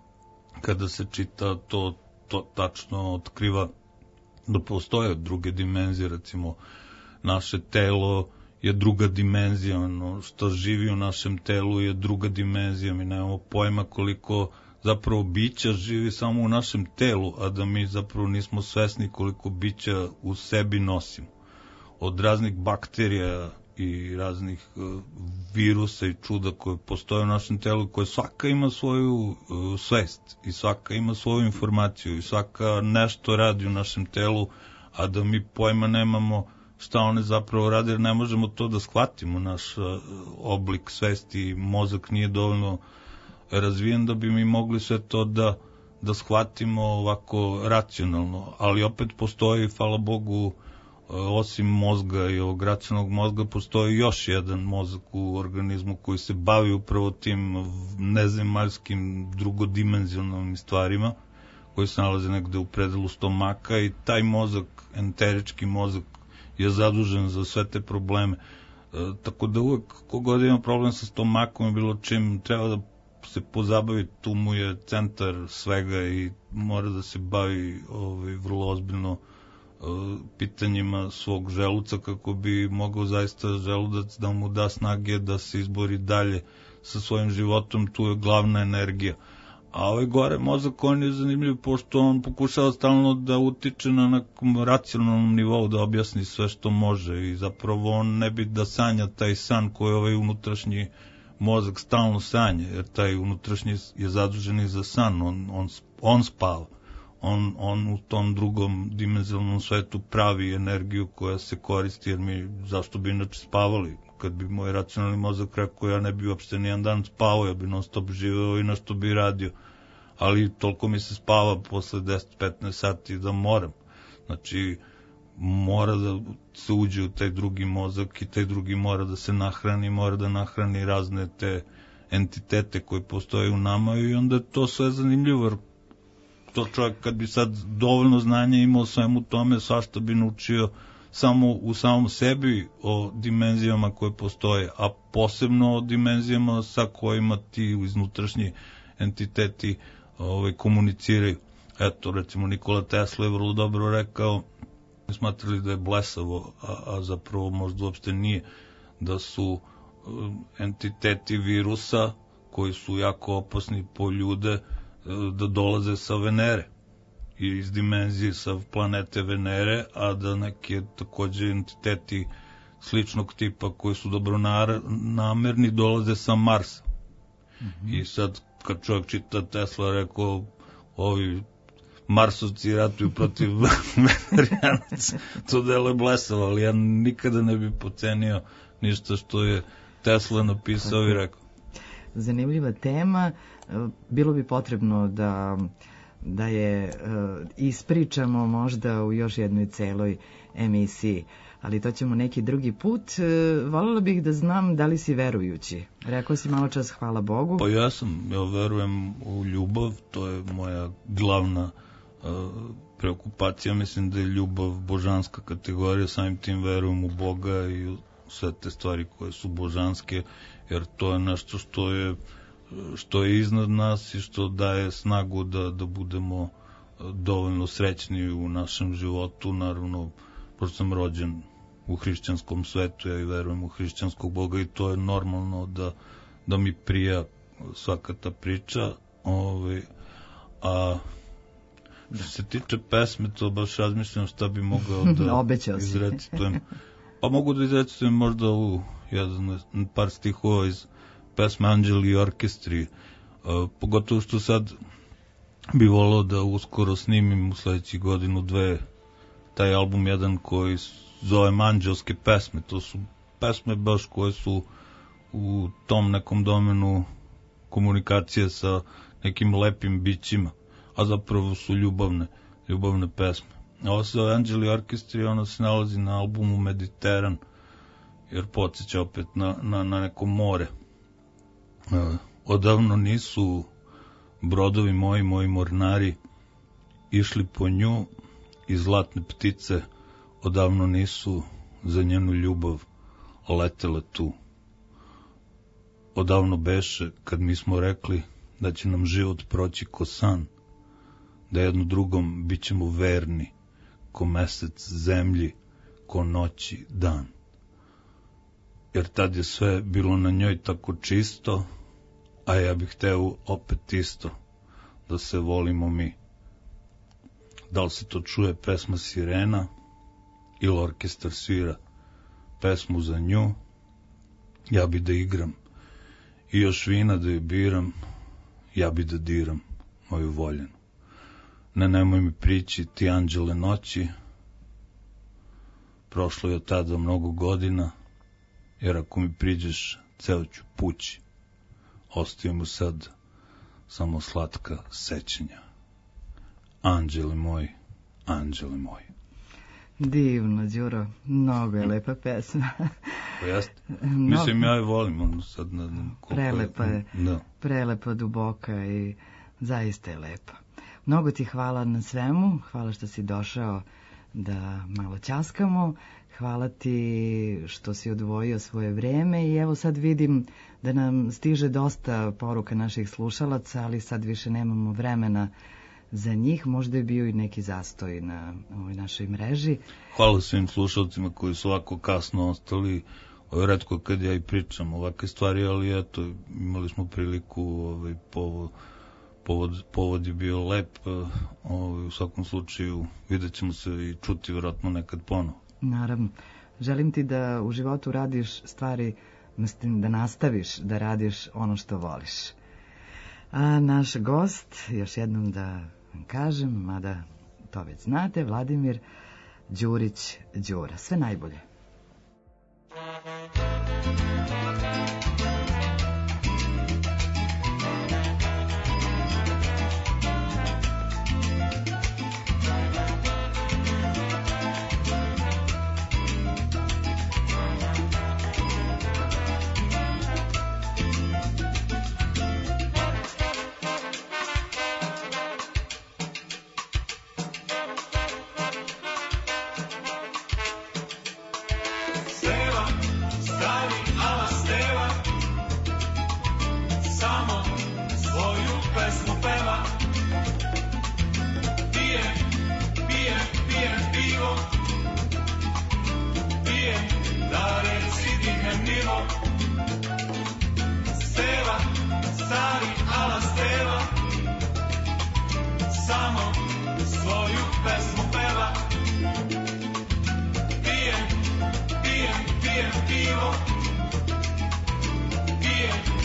kada se čita to, to tačno otkriva da postoje druge dimenzije, recimo naše telo je druga dimenzija, ono što živi u našem telu je druga dimenzija, mi nemamo pojma koliko zapravo bića živi samo u našem telu, a da mi zapravo nismo svesni koliko bića u sebi nosimo. Od raznih bakterija i raznih uh, virusa i čuda koje postoje u našem telu, koje svaka ima svoju uh, svest i svaka ima svoju informaciju i svaka nešto radi u našem telu, a da mi pojma nemamo šta one zapravo rade, jer ne možemo to da shvatimo. Naš uh, oblik svesti i mozak nije dovoljno razvijen da bi mi mogli sve to da, da shvatimo ovako racionalno, ali opet postoji, hvala Bogu, osim mozga i ovog racionalnog mozga, postoji još jedan mozak u organizmu koji se bavi upravo tim nezemaljskim drugodimenzionalnim stvarima, koji se nalaze negde u predelu stomaka, i taj mozak, enterički mozak, je zadužen za sve te probleme. E, tako da uvek, kogod ima problem sa stomakom i bilo čim, treba da se pozabavi, tu mu je centar svega i mora da se bavi ovaj, vrlo ozbiljno uh, pitanjima svog želuca, kako bi mogao zaista želudac da mu da snage da se izbori dalje sa svojim životom. Tu je glavna energija. A ovaj gore mozak, on je zanimljiv pošto on pokušava stalno da utiče na nekom racionalnom nivou, da objasni sve što može, i zapravo on ne bi da sanja taj san koji ovaj unutrašnji mozak stalno sanja, jer taj unutrašnji je zadužen i za san, on, on, on spava. On, on u tom drugom dimenzionalnom svetu pravi energiju koja se koristi, jer mi zašto bi inače spavali? Kad bi moj racionalni mozak rekao, ja ne bi uopšte nijedan dan spavao, ja bi non stop živeo i nešto bi radio. Ali toliko mi se spava posle deset do petnaest sati da moram. Znači, mora da se uđe u taj drugi mozak i taj drugi mora da se nahrani, mora da nahrani razne te entitete koje postoje u nama, i onda je to sve zanimljivo, jer to čovjek kad bi sad dovoljno znanja imao svemu tome, svašta bi naučio samo u samom sebi o dimenzijama koje postoje, a posebno o dimenzijama sa kojima ti iznutrašnji entiteti ovaj, komuniciraju. Eto, recimo, Nikola Tesla je vrlo dobro rekao, smatrali da je blesavo, a, a zapravo možda uopšte nije, da su entiteti virusa koji su jako opasni po ljude, da dolaze sa Venere i iz dimenzije sa planete Venere, a da neke takođe entiteti sličnog tipa koji su dobronamerni dolaze sa Marsa. Mm-hmm. I sad kad čovjek čita Tesla, rekao, ovi Marsovci ratuju protiv venerijanaca. To delo je blesavo, ali ja nikada ne bi pocenio ništa što je Tesla napisao i rekao. Zanimljiva tema. Bilo bi potrebno da, da je ispričamo možda u još jednoj celoj emisiji, ali to ćemo neki drugi put. Voljela bih da znam da li si verujući. Rekao si malo čas hvala Bogu. Pa ja sam, ja verujem u ljubav, to je moja glavna uh, preokupacija. Mislim da je ljubav božanska kategorija, samim tim verujem u Boga i u sve te stvari koje su božanske, jer to je nešto što je, što je iznad nas i što daje snagu da, da budemo dovoljno srećni u našem životu. Naravno, pošto sam rođen u hrišćanskom svetu, ja i verujem u hrišćanskog Boga i to je normalno da, da mi prija svaka ta priča. Ove, a što se tiče pesme, to baš razmišljam šta bi mogao da izrecitujem. Pa mogu da izrecitujem možda u jedan, par stihova iz pesme Anđeli i orkestri. E, pogotovo što sad bi volao da uskoro snimim u sledećih godinu dve taj album jedan koji zovem Anđelske pesme. To su pesme baš koje su u tom nekom domenu komunikacije sa nekim lepim bićima, a zapravo su ljubavne, ljubavne pesme. Ovo se zove Anđeli orkestri, ona se nalazi na albumu Mediteran, jer podsjeća opet na, na, na neko more. E, odavno nisu brodovi moji, moji mornari, išli po nju i zlatne ptice odavno nisu za njenu ljubav letele tu. Odavno beše kad mi smo rekli da će nam život proći ko san, da jedno drugom bit ćemo verni, ko mesec zemlji, ko noći dan. Jer tad je sve bilo na njoj tako čisto, a ja bih hteo opet isto, da se volimo mi. Da li se to čuje pesma sirena ili orkestar svira pesmu za nju, ja bi da igram i još vina da je biram, ja bi da diram moju voljenu. Ne, nemoj mi prići ti anđele noći, prošlo je od tada mnogo godina, jer ako mi priđeš ceo ću pući, ostaje mu sad samo slatka sećanja. Anđele moji, anđele moji. Divno, Đuro, mnogo je lepa pesma. Pa jeste. Mislim, ja je volim, ono sad ne znam koliko prelepa je. Da. Prelepa, duboka i zaista je lepa. Mnogo ti hvala na svemu, hvala što si došao da malo ćaskamo, hvala ti što si odvojio svoje vreme i evo sad vidim da nam stiže dosta poruka naših slušalaca, ali sad više nemamo vremena za njih, možda je bio i neki zastoj na ovoj našoj mreži. Hvala svim slušalcima koji su ovako kasno ostali, retko kad ja i pričam ovakve stvari, ali eto, imali smo priliku, ovaj, povod, povod, povod je bio lep, ovaj, u svakom slučaju vidjet ćemo se i čuti vjerojatno nekad ponovo. Naravno. Želim ti da u životu radiš stvari, da nastaviš da radiš ono što voliš. A naš gost, još jednom da kažem, mada to već znate, Vladimir Đurić Đura. Sve najbolje.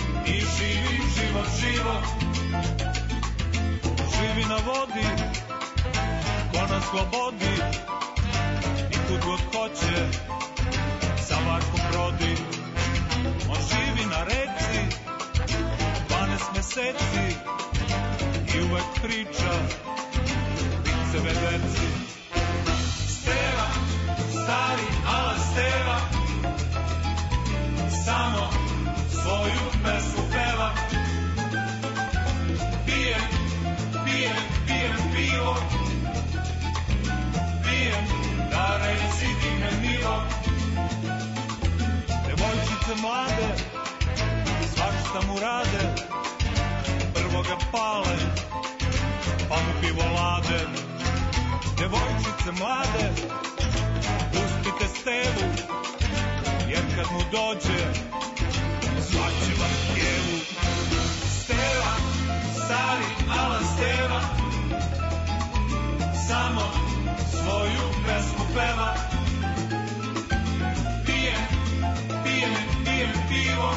Živi na vodi, na slobodi i kud god hoće sa barkom brodi. On živi na reci dvanaest meseci i uvek priča vice vederci. Steva, stari ala Steva, samo svoju pesmu peva. Pijem, pijem, pijem pivo, pijem da reci digne milo. Devojčice mlade, svašta mu rade, prvo ga pale, pa mu pivo lade. Devojčice mlade, pustite Stevu, jer kad mu dođe, svaće vam pjevu. Steva, stari ala Steva, samo svoju pesmu peva. Pijem, pijem, pijem pivo,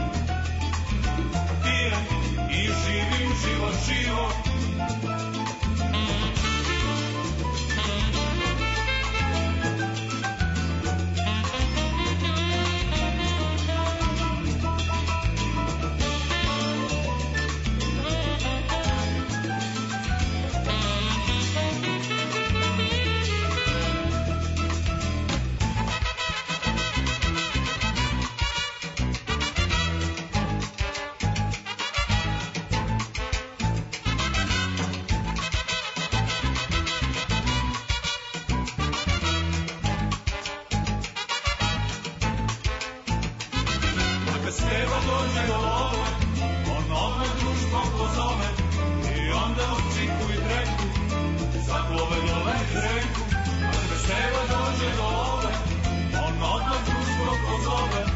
pijem i živim život živo. Steva dođe do love, on odmah društvo pozove i onda u ciku i dreku zaplove dole reku. A kad Steva dođe do love, on odmah društvo pozove